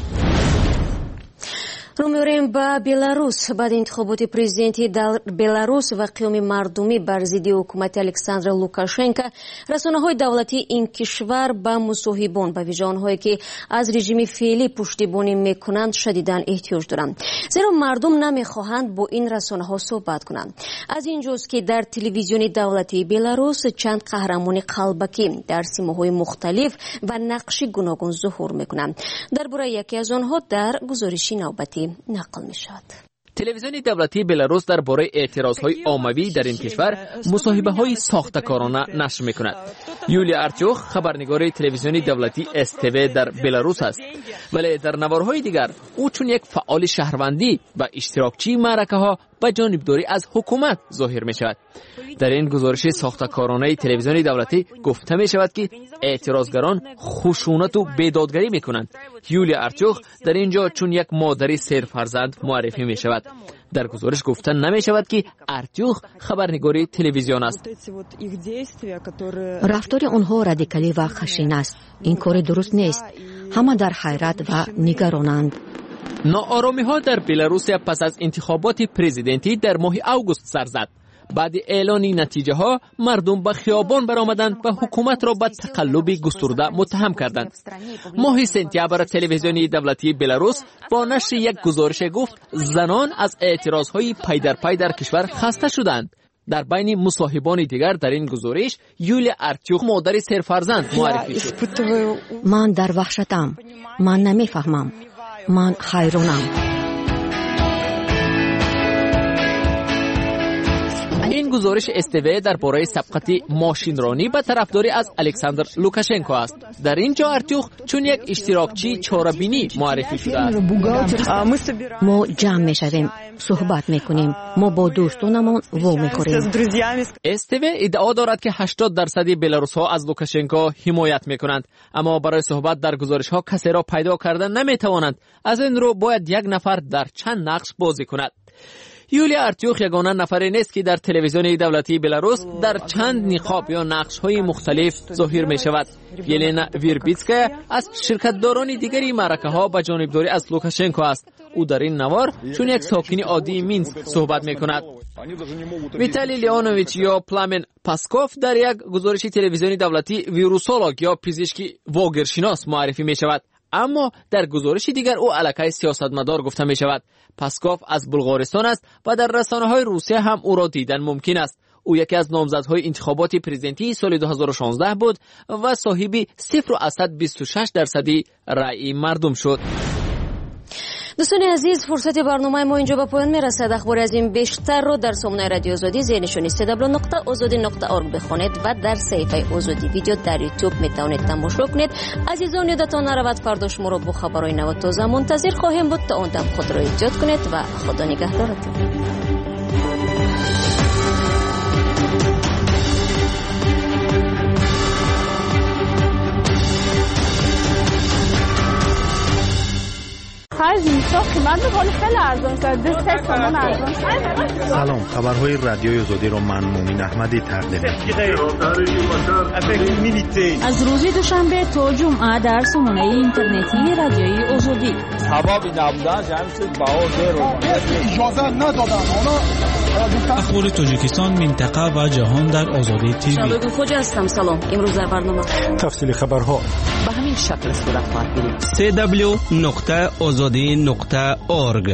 رو می‌آوریم به بلاروس. بعد انتخابات پرزیدنتی در بلاروس و قیام مردمی بر ضد حکومت الکساندر لوکاشنکو، رسانه‌های دولتی این کشور با مصاحبان به ویژه آنهایی که از رژیم فعلی پشتیبانی می‌کنند شدیداً احتیاج دارند، زیرا مردم نمی‌خواهند با این رسانه‌ها صحبت کنند. از اینجاست که در تلویزیون دولتی بلاروس چند قهرمان قلبکی در سیماهای مختلف و نقش گوناگون ظهور می‌کنند. درباره یکی از آنها در گزارشی نوبتی نقل می شود. تلویزیون دولتی بلاروس درباره اعتراضهای عمومی در این کشور مصاحبه‌های ساخته‌کارانه نشر می‌کند. یولیا ارتیوخ خبرنگار تلویزیون دولتی اس تی وی در بلاروس است، ولی در نوارهای دیگر او چون یک فعال شهروندی و اشتراکچی معرکه‌ها با جانبداری از حکومت ظاهر می‌شود. در این گزارش ساخته‌کارانه تلویزیون دولتی گفته می‌شود که اعتراضگران خشونت و بیدادگری می‌کنند. یولیا ارتیوخ در اینجا چون یک مادری سه فرزند معرفی می‌شود. در گزارش گفته نمی‌شود که ارتیوخ خبرنگاری تلویزیون است. رفتار آنها رادیکالی و خشن است. این کار درست نیست. همه در حیرت و نگرانند. ناآرامی‌ها در بلاروس پس از انتخابات پرزیدنتی در ماه آگوست سر زد. بعد اعلان نتیجه ها مردم به خیابان برآمدند و حکومت را به تقلب گسترده متهم کردند. ماه سپتامبر تلویزیون دولتی بلاروس با نشر یک گزارش گفت زنان از اعتراضهای پی در پی در کشور خسته شدند. در بین مصاحبان دیگر در این گزارش یولیا ارتیوخ مادر سه فرزند معرفی شد. من در وحشتم. من نمیفهمم. من حیرانم. این گزارش استوی درباره سبقت ماشینرانی به طرفداری از الکساندر لوکاشنکو است. در اینجا ارتیوخ چون یک اشتراکچی چهاربینی معرفی شده است. ما جمع میشویم، صحبت میکنیم، ما با دوستانمون و میخوریم. استوی ادعا دارد که هشتاد درصد بلاروس‌ها از لوکاشنکو حمایت میکنند، اما برای صحبت در گزارش‌ها کسی را پیدا کردن نمیتوانند. از این رو باید یک نفر در چند نقش بازی کند. یولیا ارتیوخ یگانه نفری نیست که در تلویزیون دولتی بلاروس در چند نقاب یا نقش‌های مختلف ظاهر می‌شود. یلنا ویربیتسکا از شرکت‌داران دیگری معرکه‌ها با جانبداری از لوکاشنکو است. او در این نوار چون یک ساکن عادی مینسک صحبت می‌کند. ویتالی لیانوویچ یا پلامن پاسکوف در یک گزارش تلویزیونی دولتی ویروسولوگ یا پزشکی واگرشناس معرفی می‌شود. اما در گزارش دیگر او علاقه سیاستمدار گفته می شود. پاسکوف از بلغارستان است و در رسانه‌های روسیه هم او را دیدن ممکن است. او یکی از نامزدهای انتخابات پرزیدنتی سال دو هزار و شانزده بود و صاحب صفر و بیست و شش درصدی رأی مردم شد. دوستان عزیز، فرصت برنامه ما اینجا به پایان میرسد. اخبار از این بیشتر رو در سامانه رادیو آزادی زیر نشانی سی دبلیو نقطه آزادی نقطه اورگ بخوانید و در صفحه آزادی ویدیو در یوتیوب میتوانید تماشا کنید. عزیزان یادتان نرود فردا شما را با خبرهای نو تازه منتظر خواهیم بود. تا آن دم خود را ایجاد کنید و خدا نگهدارتون. سلام، خبرهای رادیوی آزادی را من مومن احمدی تقدیم می‌کنم. از روز دوشنبه تا جمعه در سامانه اینترنتی رادیوی آزادی. سبب نبودن جمعیت باور رو اجازه ندادن. اخبار تاجیکستان، منطقه و جهان در آزادی تیوی. شبگون خوج هستم. سلام. امروز در برنامه تفصیل خبرها به همین شکل صورت خواهد گرفت. دبلیو دبلیو دبلیو نقطه آزادی نقطه اورگ.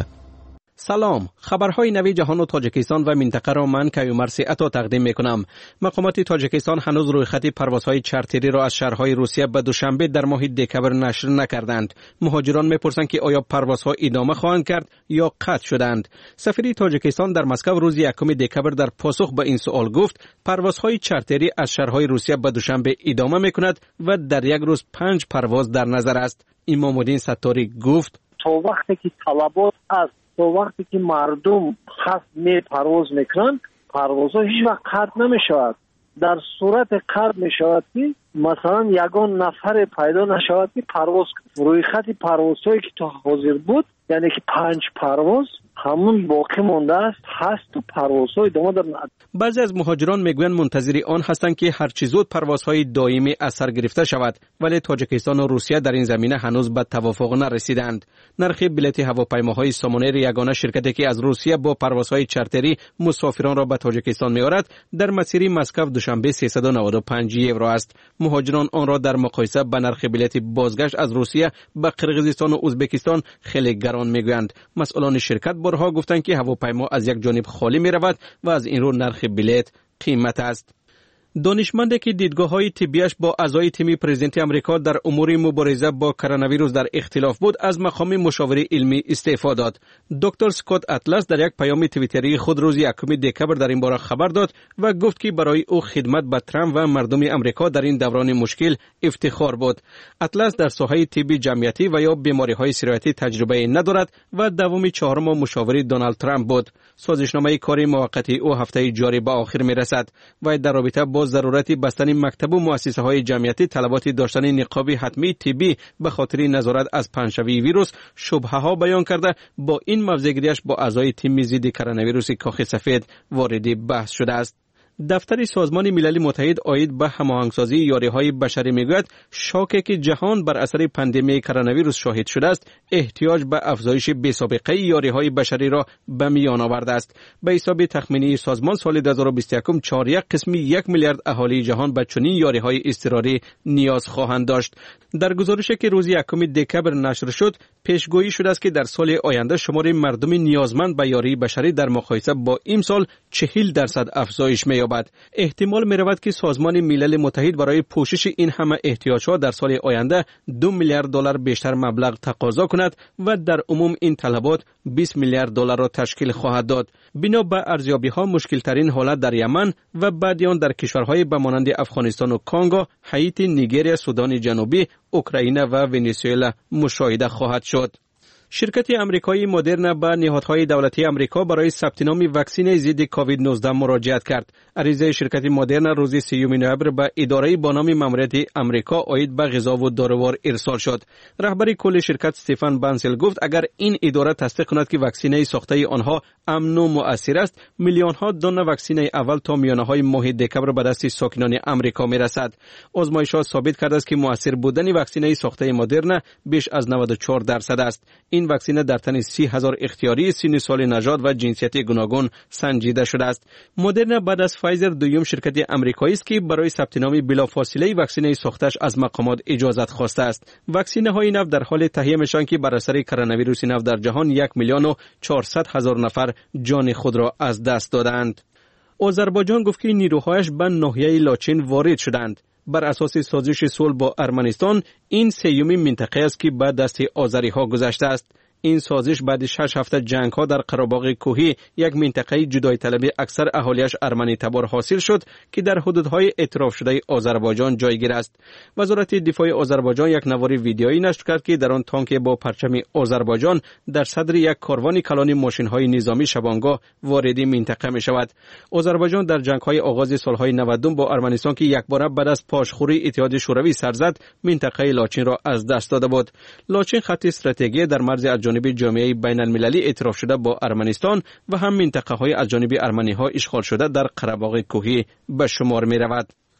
سلام، خبرهای نوی جهان و تاجیکستان و منطقه را من کیومرث عطا تقدیم میکنم. مقامات تاجیکستان هنوز رویخط پروازهای چارتری را از شهرهای روسیه به دوشنبه در ماه دکمبر نشر نکردند. مهاجران میپرسند که آیا پروازها ادامه خواهند کرد یا قطع شدند. سفیر تاجیکستان در مسکو روز یکم دکمبر در پاسخ به این سوال گفت پروازهای چارتری از شهرهای روسیه به دوشنبه ادامه میکند و در یک روز پنج پرواز در نظر است. امام الدین ستاری گفت تا وقتی که طلبات از تو وقتی که مردم خاص می پرواز میکنند پروازها هیچ وقت قطع نمیشود. در صورت قطع میشود که مثلا یگان نفر پیدا نشود که پرواز روی خط پروازهایی که تا حاضر بود یعنی که پنج پرواز همون باقی مونده است هست و پروازهای ادامه دارند. بعضی از مهاجران میگویند منتظر آن هستند که هرچی زود پروازهای دائمی از سر گرفته شود، ولی تاجیکستان و روسیه در این زمینه هنوز به توافق نرسیدند. نرخ بلیط هواپیماهای سامونیر یگانه شرکتی که از روسیه با پروازهای چارتری مسافران را به تاجیکستان می‌آورد در مسیر مسکو دوشنبه سیصد و نود و پنج یورو است. مهاجران آن را در مقایسه با نرخ بلیط بازگشت از روسیه به قرقیزستان و ازبکستان خیلی گران میگویند. مسئولان شرکت بارها گفتند که هواپیما از یک جانب خالی می رود و از این رو نرخ بلیط قیمت است. دانشمندی که دیدگاه‌های طبیش با اعضای تیم پرزیدنت آمریکا در امور مبارزه با کرونا ویروس در اختلاف بود، از مقام مشاور علمی استعفا داد. دکتر اسکات اطلس در یک پیام توییتری خود روز یکم دکمبر در این باره خبر داد و گفت که برای او خدمت به ترامپ و مردم آمریکا در این دوران مشکل افتخار بود. اطلس در ساحه طب جمعیتی و یا بیماری‌های سرایتی تجربه ندارد و دوم چهارم مشاور دونالد ترامپ بود. سازشنامه کاری موقتی او هفته جاری به آخر می‌رسد و در رابطه با ضرورت بستن مکتب و مؤسسه‌های جمعیتی طلبات داشتن نقاب حتمی طبی به خاطر نظارت از پنجشنبه ویروس شبهه‌ها بیان کرده با این موضع‌گیریش با اعضای تیم ضد کرونا ویروس کاخ سفید وارد بحث شده است. دفتر سازمان ملل متحد عاید به هماهنگسازی یاری‌های بشری میگوید شاکی که جهان بر اثر پاندمی کرونا ویروس شاهد شده است احتیاج به افزایش بی‌سابقه یاری‌های بشری را به میان آورده است. به حساب تخمینی سازمان سال دو هزار و بیست و یک چهار یک قسمی یک میلیارد اهالی جهان به چنین یاری‌های اضطراری نیاز خواهند داشت. در گزارشی که روز یکم دکمبر نشر شد پیشگویی شده است که در سال آینده شمار مردم نیازمند به یاری بشری در مقایسه با امسال چهل درصد افزایش می‌یابد. احتمال می‌رود که سازمان ملل متحد برای پوشش این همه احتیاجات در سال آینده دو میلیارد دلار بیشتر مبلغ تقاضا کند و در عموم این طلبات بیست میلیارد دلار را تشکیل خواهد داد. بنا به ارزیابی‌ها مشکل‌ترین حالت در یمن و بعد آن در کشورهای به مانند افغانستان و کانگو، هایتی، نیگریا، سودان جنوبی، اوکراین و ونزوئلا مشاهده خواهد شد. شرکت امریکایی مدرنا به نهادهای دولتی امریکا برای ثبت نام واکسن ضد کووید نوزده مراجعت کرد. عریضه شرکت مدرنا روز سیوم نوامبر به اداره با نام ماموریت امریکا عاید به غذا و داروار ارسال شد. رهبر کل شرکت استفان بانسل گفت اگر این اداره تصدیق کند که واکسن ساخته آنها امن و مؤثر است، میلیون ها دانه واکسن اول تا میانه های ماه دکمبر به دست ساکنان امریکا میرسد. آزمایش‌ها ثابت کرده است که مؤثر بودن واکسن ساخته مدرنا بیش از نود و چهار درصد است. این واکسن در تن سی هزار اختیاری سن سال نژاد و جنسیت گوناگون سنجیده شده است. مدرنا بعد از فایزر دوم شرکت امریکایی است که برای ثبت نام بلافاصله واکسن ساختش از مقامات اجازت خواسته است. واکسن های نو در حال تهیه میشن که بر اثر کرونا ویروس نو در جهان یک میلیون و چهارصد هزار نفر جان خود را از دست دادند. آذربایجان گفت که نیروهایش به ناحیه لاچین وارد شدند. بر اساس سازش صلح با ارمنستان این سیومین منطقه است که به دست آذری ها گذشته است. این سازش بعد شش هفته جنگ ها در قره‌باغ کوهی، یک منطقه جدای طلبی اکثر اهالیش ارمنی تبار حاصل شد که در حدودهای اعتراف شده آذربایجان جایگیر است. وزارت دفاع آذربایجان یک نوار ویدیویی نشر کرد که در آن تانک با پرچم آذربایجان در صدر یک کاروان کلان ماشین‌های نظامی شبانگاه وارد منطقه می شود. آذربایجان در جنگ‌های آغاز سال‌های نود با ارمنستان که یکباره بعد از پاشخوری اتحاد شوروی سر زد، منطقه لاچین را از دست داده بود. لاچین خط استراتژی در مرز از جانب جامعه بین المللی اعتراف شده با ارمنستان و هم منطقه های از جانب ارمنی ها اشغال شده در قره‌باغ کوهی به شمار می رود.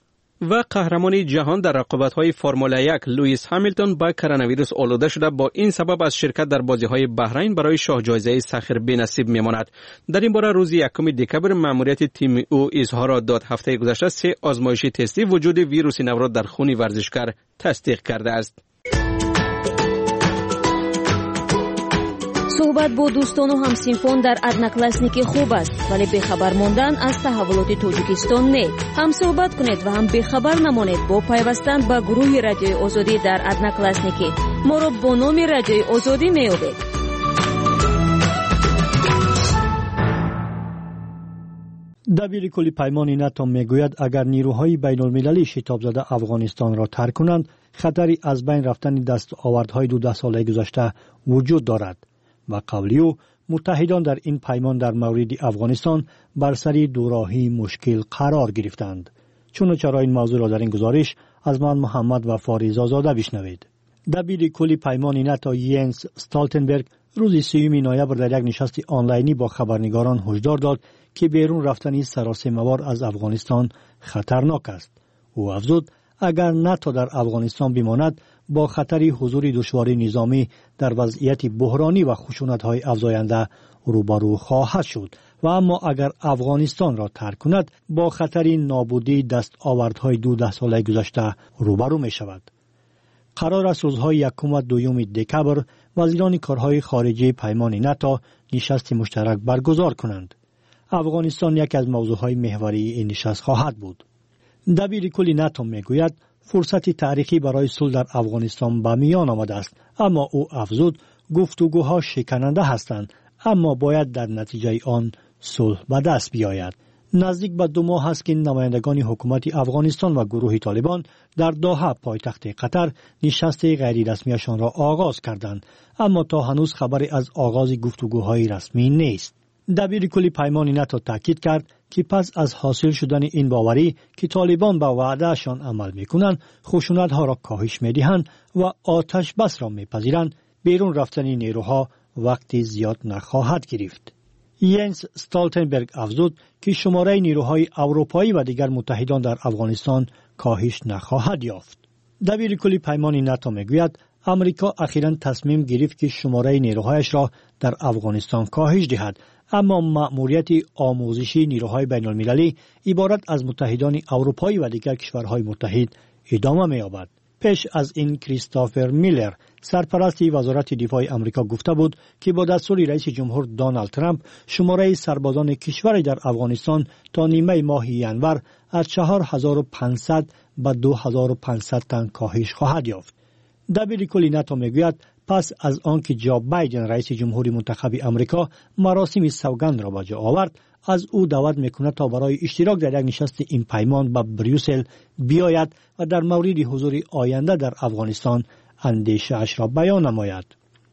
و قهرمان جهان در رقابت‌های فرمول یک لوئیس هامیلتون با کرونا ویروس آلوده شده. با این سبب از شرکت در بازی‌های بحرین برای شاه جایزه سخر بی‌نصیب می‌ماند. در این باره روز یکم دکبر مأموریت تیم او اظهار داد. هفته گذشته سه آزمایش تستی وجود ویروس نوروز در خون ورزشکار تصدیق کرده است. صحبت با دوستان و همسینفان در ادناکلاسنیکی خوب است، ولی بخبر ماندن از تحولات تاجیکستان نه. هم صحبت کنید و هم بخبر نمانید با پیوستن به گروه رادیوی آزادی در ادناکلاسنیکی. ما را با نام رادیوی آزادی میابید. دبیر کل پیمان ناتو میگوید اگر نیروهای بین المللی شتاب زده افغانستان را ترک کنند، خطری از بین رفتن دستاوردهای دو ده ساله گذشته وجود دارد. و قولی او متحدان در این پیمان در مورد افغانستان بر سر دوراهی مشکل قرار گرفتند. چون چرا این موضوع را در این گزارش از من محمد و فاریز آزاده بشنوید. دبیر کل پیمان ناتو ینس استالتنبرگ روز سوم نوامبر در یک نشست آنلاینی با خبرنگاران هشدار داد که بیرون رفتن سراسیمه‌وار از افغانستان خطرناک است. او افزود اگر ناتو در افغانستان بماند با خطر حضور دشواری نظامی در وضعیت بحرانی و خشونت‌های افزاینده روبرو خواهد شد و اما اگر افغانستان را ترک کند با خطر نابودی دستاوردهای دو ده ساله گذشته روبرو می شود. قرار است روزهای یکم و دوم دکبر وزیران کارهای خارجه پیمان ناتو نشست مشترک برگزار کنند. افغانستان یک از موضوعهای محوری این نشست خواهد بود. دبیر کل ناتو میگوید فرصتی تاریخی برای صلح در افغانستان به میان آمده است، اما او افزود گفتگوها شکننده هستند، اما باید در نتیجه آن صلح به دست بیاید. نزدیک به دو ماه است که نمایندگان حکومت افغانستان و گروه طالبان در دوحه پایتخت قطر نشست غیر رسمیشان را آغاز کردند، اما تا هنوز خبری از آغاز گفتگوهای رسمی نیست. دبیر کل پیمان ناتو تاکید کرد که پس از حاصل شدن این باوری که طالبان به وعدهشان عمل میکنند، خشونت‌ها را کاهش میدهند و آتش بس را میپذیرند، بیرون رفتن نیروها وقتی زیاد نخواهد گرفت. ینس استالتنبرگ افزود که شماره نیروهای اروپایی و دیگر متحدان در افغانستان کاهش نخواهد یافت. دبیر کل پیمان ناتو میگوید امریکا اخیراً تصمیم گرفت که شماره نیروهایش را در افغانستان کاهش دهد، اما مأموریت آموزشی نیروهای بین المللی عبارت از متحدان اروپایی و دیگر کشورهای متحد ادامه می‌یابد. پیش از این کریستوفر میلر سرپرست وزارت دفاع آمریکا گفته بود که با دستور رئیس جمهور دونالد ترامپ شماره سربازان کشور در افغانستان تا نیمه ماه ژانویه از چهار هزار و پانصد به دو هزار و پانصد تن کاهش خواهد یافت. دبیر کل ناتو میگوید پس از آنکه جو بایدن رئیس جمهوری منتخب آمریکا مراسم سوگند را به جا آورد، از او دعوت میکند تا برای اشتراک در یک نشست این پیمان به بریوسل بیاید و در مورد حضور آینده در افغانستان اندیشه اش را بیان نماید.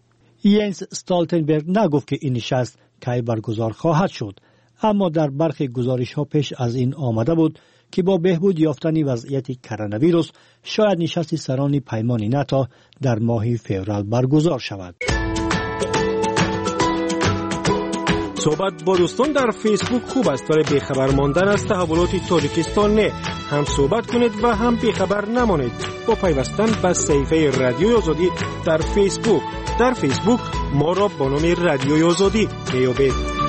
ینس استالتنبرگ نگفت که این نشست کی برگزار خواهد شد، اما در برخی گزارش ها پیش از این آمده بود که با بهبود یافتن وضعیت کرونا ویروس شاید نشست سران پیمان ناتو در ماه فوریه برگزار شود. صحبت با دوستان در فیسبوک خوب است، ولی بیخبر ماندن از تحولات تاجیکستان نه. هم صحبت کنید و هم بیخبر نمانید با پیوستن به صفحه رادیوی آزادی در فیسبوک. در فیسبوک ما را با نام رادیوی آزادی میابید.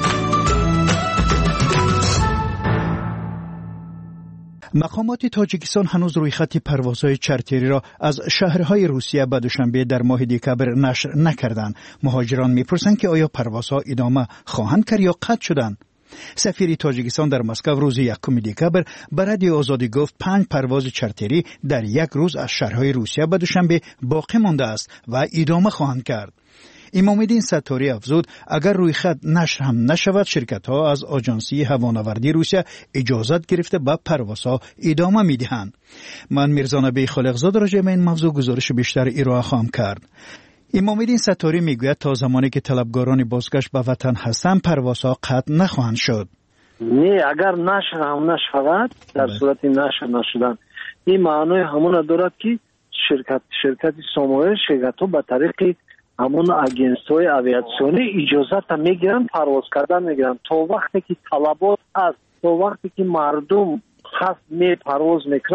مقامات تاجیکستان هنوز روی خط پروازهای چارتری را از شهرهای روسیه به دوشنبه در ماه دکبر نشر نکردند. مهاجران میپرسند که آیا پروازها ادامه خواهند کرد یا قطع شدند. سفیر تاجیکستان در مسکو روز یکم دکبر به رادیو آزادی گفت پنج پرواز چارتری در یک روز از شهرهای روسیه به دوشنبه باقی مانده است و ادامه خواهند کرد. امام‌الدین ستاری افزود اگر روی خط نشر هم نشود، شرکت ها از آژانسی هوانوردی روسیه اجازت گرفته به پروازها ادامه میدهند. من میرزا نبی خالقزاد راجع به این موضوع گزارش بیشتر ارائه خواهم کرد. امام‌الدین ستاری میگوید تا زمانی که طلبگاران بازگشت به وطن هستند پروازها قطع نخواهند شد. نه، اگر نشر هم نشود، در صورت نشر نشدن این معنی همون دارد که شرکت شرکت سامانه شرکت ها به طریق همون اجنس‌های آویاسیونی اجازت میگیرن پرواز کردن میگیرن تا وقتی که طلبات از تا وقتی که مردم خاص می پرواز میکنن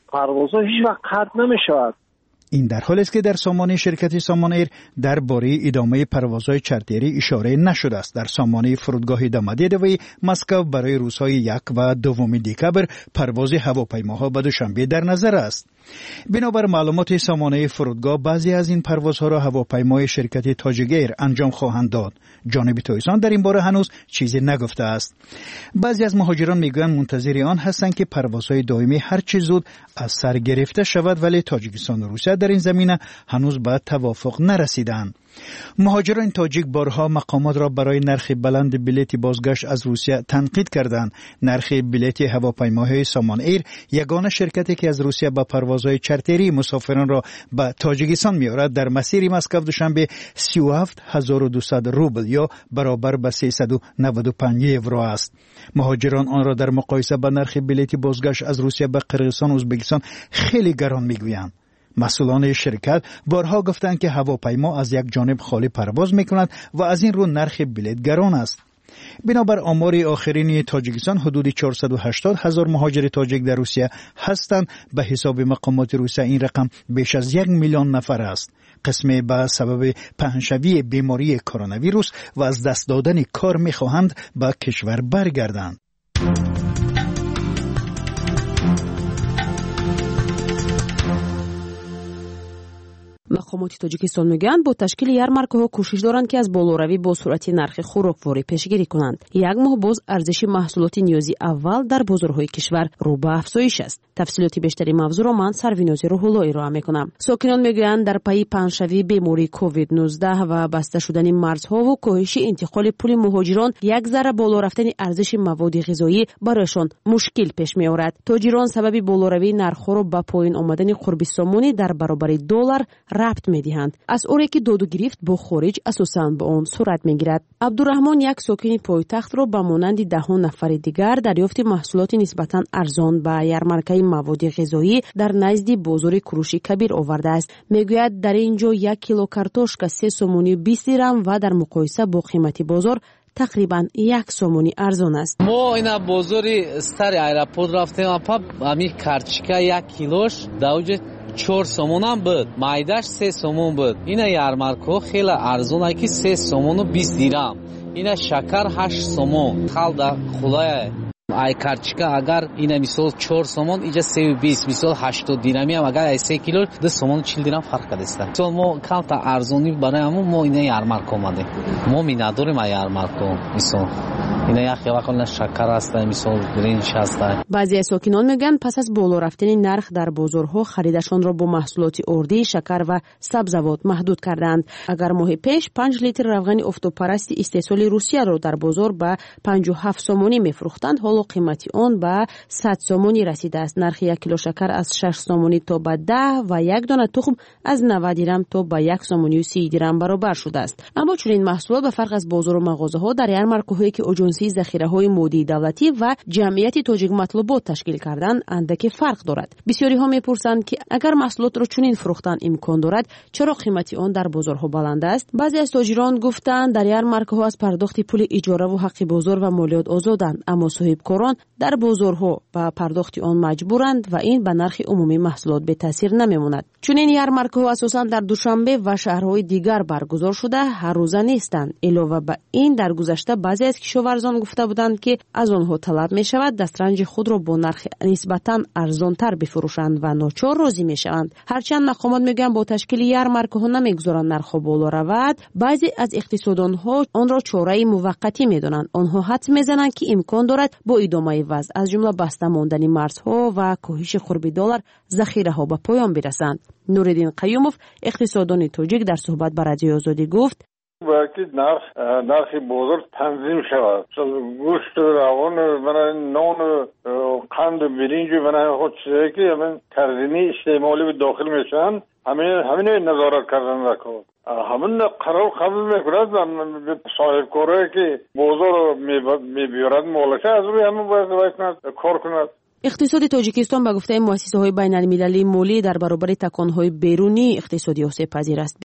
پروازها هیچ وقت قطع نمی شود. این در حالی است که در سامانه شرکت سامان ایر درباره ادامه پروازهای چارتری اشاره نشده است. در سامانه فرودگاه دامادیدوی مسکو برای روزهای یک و دوم دکبر پرواز هواپیماها به دوشنبه در نظر است. بنابر معلومات سامانه فرودگاه بعضی از این پروازها را هواپیمای شرکت تاجیک ایر انجام خواهند داد. جانب تویسان در این باره هنوز چیزی نگفته است. بعضی از مهاجران میگویند منتظر آن هستند که پروازهای دائمی هر چه زود از سر گرفته شود، ولی تاجیکستان و روسیه در این زمینه هنوز به توافق نرسیدند. مهاجران تاجیک بارها مقامات را برای نرخ بلند بلیط بازگشت از روسیه تنقید کردند. نرخ بلیط هواپیماهای سامان ایر، یگانه شرکتی که از روسیه با پروازهای چارتری مسافران را به تاجیکستان می‌آورد، در مسیر مسکو دوشنبه سی و هفت هزار و دویست روبل یا برابر به سیصد و نود و پنج یورو است. مهاجران آن را در مقایسه با نرخ بلیط بازگشت از روسیه به قرقیزستان و ازبکستان خیلی گران می‌گویند. مسئولان شرکت بارها گفتند که هواپیما از یک جانب خالی پرواز می‌کند و از این رو نرخ بلیط گران است. بنابر آمار آخرین تاجیکستان حدود چهارصد و هشتاد هزار مهاجر تاجیک در روسیه هستند. به حساب مقامات روسیه این رقم بیش از یک میلیون نفر است. قسمی به سبب پهنشوی بیماری کرونا ویروس و از دست دادن کار می‌خواهند به کشور برگردند. مقامات تاجیکستان میگویند با تشکیل ярмаркаҳо кӯшиш доранд ки аз болоравӣ бо суръати нархи хӯрокворӣ пешгирӣ кунанд. як моҳ боз арзиши маҳсулоти ниёзи аввал дар бозорҳои кишвар рӯ ба афзоиш аст. тафсилоти бештари мавзӯъро ман Сарвинози Рӯҳулло ироа мекунам. сокинон мегӯянд дар пайи паҳншавии бемории ковид нуздаҳ ва баста шудани марзҳову коҳиши интиқоли пули муҳоҷирон як зарра боло рафтани арзиши маводи ғизоӣ барояшон мушкил пеш меорад. тоҷирон сабаби болоравии нархҳоро ба поин омадани қурби сомонӣ дар баробари доллар рабт медиҳанд. асъоре ки доду гирифт бо хориҷ асосан ба он сурат мегирад. абдураҳмон, як сокини пойтахтро ба монанди даҳон нафари дигар дарёфти маҳсулоти нисбатан арзон ба ярмаркаи маводи ғизоӣ дар назди бозори куруши кабир овардааст. мегӯяд дар ин ҷо як кило картошка се сомони бист дирам ва дар муқоиса бо қимати бозор тақрибан як сомони арзон аст. мо ина бозори стари аэропорт рафтем, апа ами карточка як килош даӯҷа чор сомон ам буд, майдаш се сомон буд. ина ярмаркаҳо хеле арзона ки се сомону бист дирам. ина шакар ҳашт сомон. халда хулая ай карточка агар ина мисол чор сомон иҷа сеу бист, мисол ҳаштод дирами ам агар ай се кило ду сомону чил дирам фарқ кадаста. мисол мо камта арзонӣ барои аму мо ина ярмарка омадем. мо минадорем ай ярмарка. мисол ина яхе вақт шакар аста, мисол бринч аста. баъзе сокинон мегӯянд пас аз боло рафтани нарх дар бозорҳо харидашонро бо маҳсулоти ордӣ, шакар ва сабзавот маҳдуд карданд. агар моҳи пеш панҷ литр равғани офтобпарасти истеҳсоли Русияро дар бозор ба панҷу ҳафт сомонӣ мефурӯхтанд, ҳоло қимати он ба сад сомонӣ расидааст. нархи як кило шакар аз шаш сомонӣ то ба даҳ ва як дона тухм аз навад дирам то ба як сомонию си дирам баробар шудааст. аммо чунин маҳсулот ба фарқ аз бозору мағозаҳо дар ярмаркаҳое ки оҷонсии захираҳои моддии давлатӣ ва ҷамъияти тоҷик матлубот ташкил карданд андаке фарқ дорад. бисёриҳо мепурсанд ки агар маҳсулотро чунин фурӯхтан имкон дорад, чаро қимати он дар бозорҳо баланд аст? баъзе аз тоҷирон гуфтанд дар ярмаркаҳо аз пардохти пули иҷораву ҳаққи бозор ва молиёт озоданд, аммо соҳибкорон дар бозорҳо ба пардохти он маҷбуранд ва ин ба нархи умумии маҳсулот бетаъсир намемонад. чунин ярмаркаҳо асосан дар душанбе ва шаҳрҳои дигар баргузор шуда ҳаррӯза нестанд. илова ба ин, дар гузашта баъзе аз кишоварзон гуфта буданд ки аз онҳо талаб мешавад дастранҷи худро бо нархи нисбатан арзонтар бифурӯшанд ва ночор розӣ мешаванд. ҳарчанд мақомот мегӯянд бо ташкили ярмаркаҳо намегузоранд нархҳо боло равад, баъзе аз иқтисоддонҳо онро чораи муваққатӣ медонанд. онҳо ҳадс мезананд ки имкон дорад бо идомаи вазъ, аз ҷумла баста мондани марзҳо ва коҳиши қурби доллар, захираҳо ба поён бирасанд. нуриддин қаюмов, иқтисоддони тоҷик, дар суҳбат ба Радиои Озодӣ гуфт: باید نرخ نرخ بازار تنظیم شود. گوشت روان برای نان قند برنج برای خود چیزی که همین ترزینی استعمالی به داخل میشن همین همین نظارت کردن رکود. همین قرار قبول میکنند صاحب کاری که بازار میبیارد مالشه از روی همین باید کار کند. иқтисоди тоҷикистон ба гуфтаи муассисаҳои байналмилалии молӣ дар баробари таконҳои берунии иқтисодӣ осебпазир аст.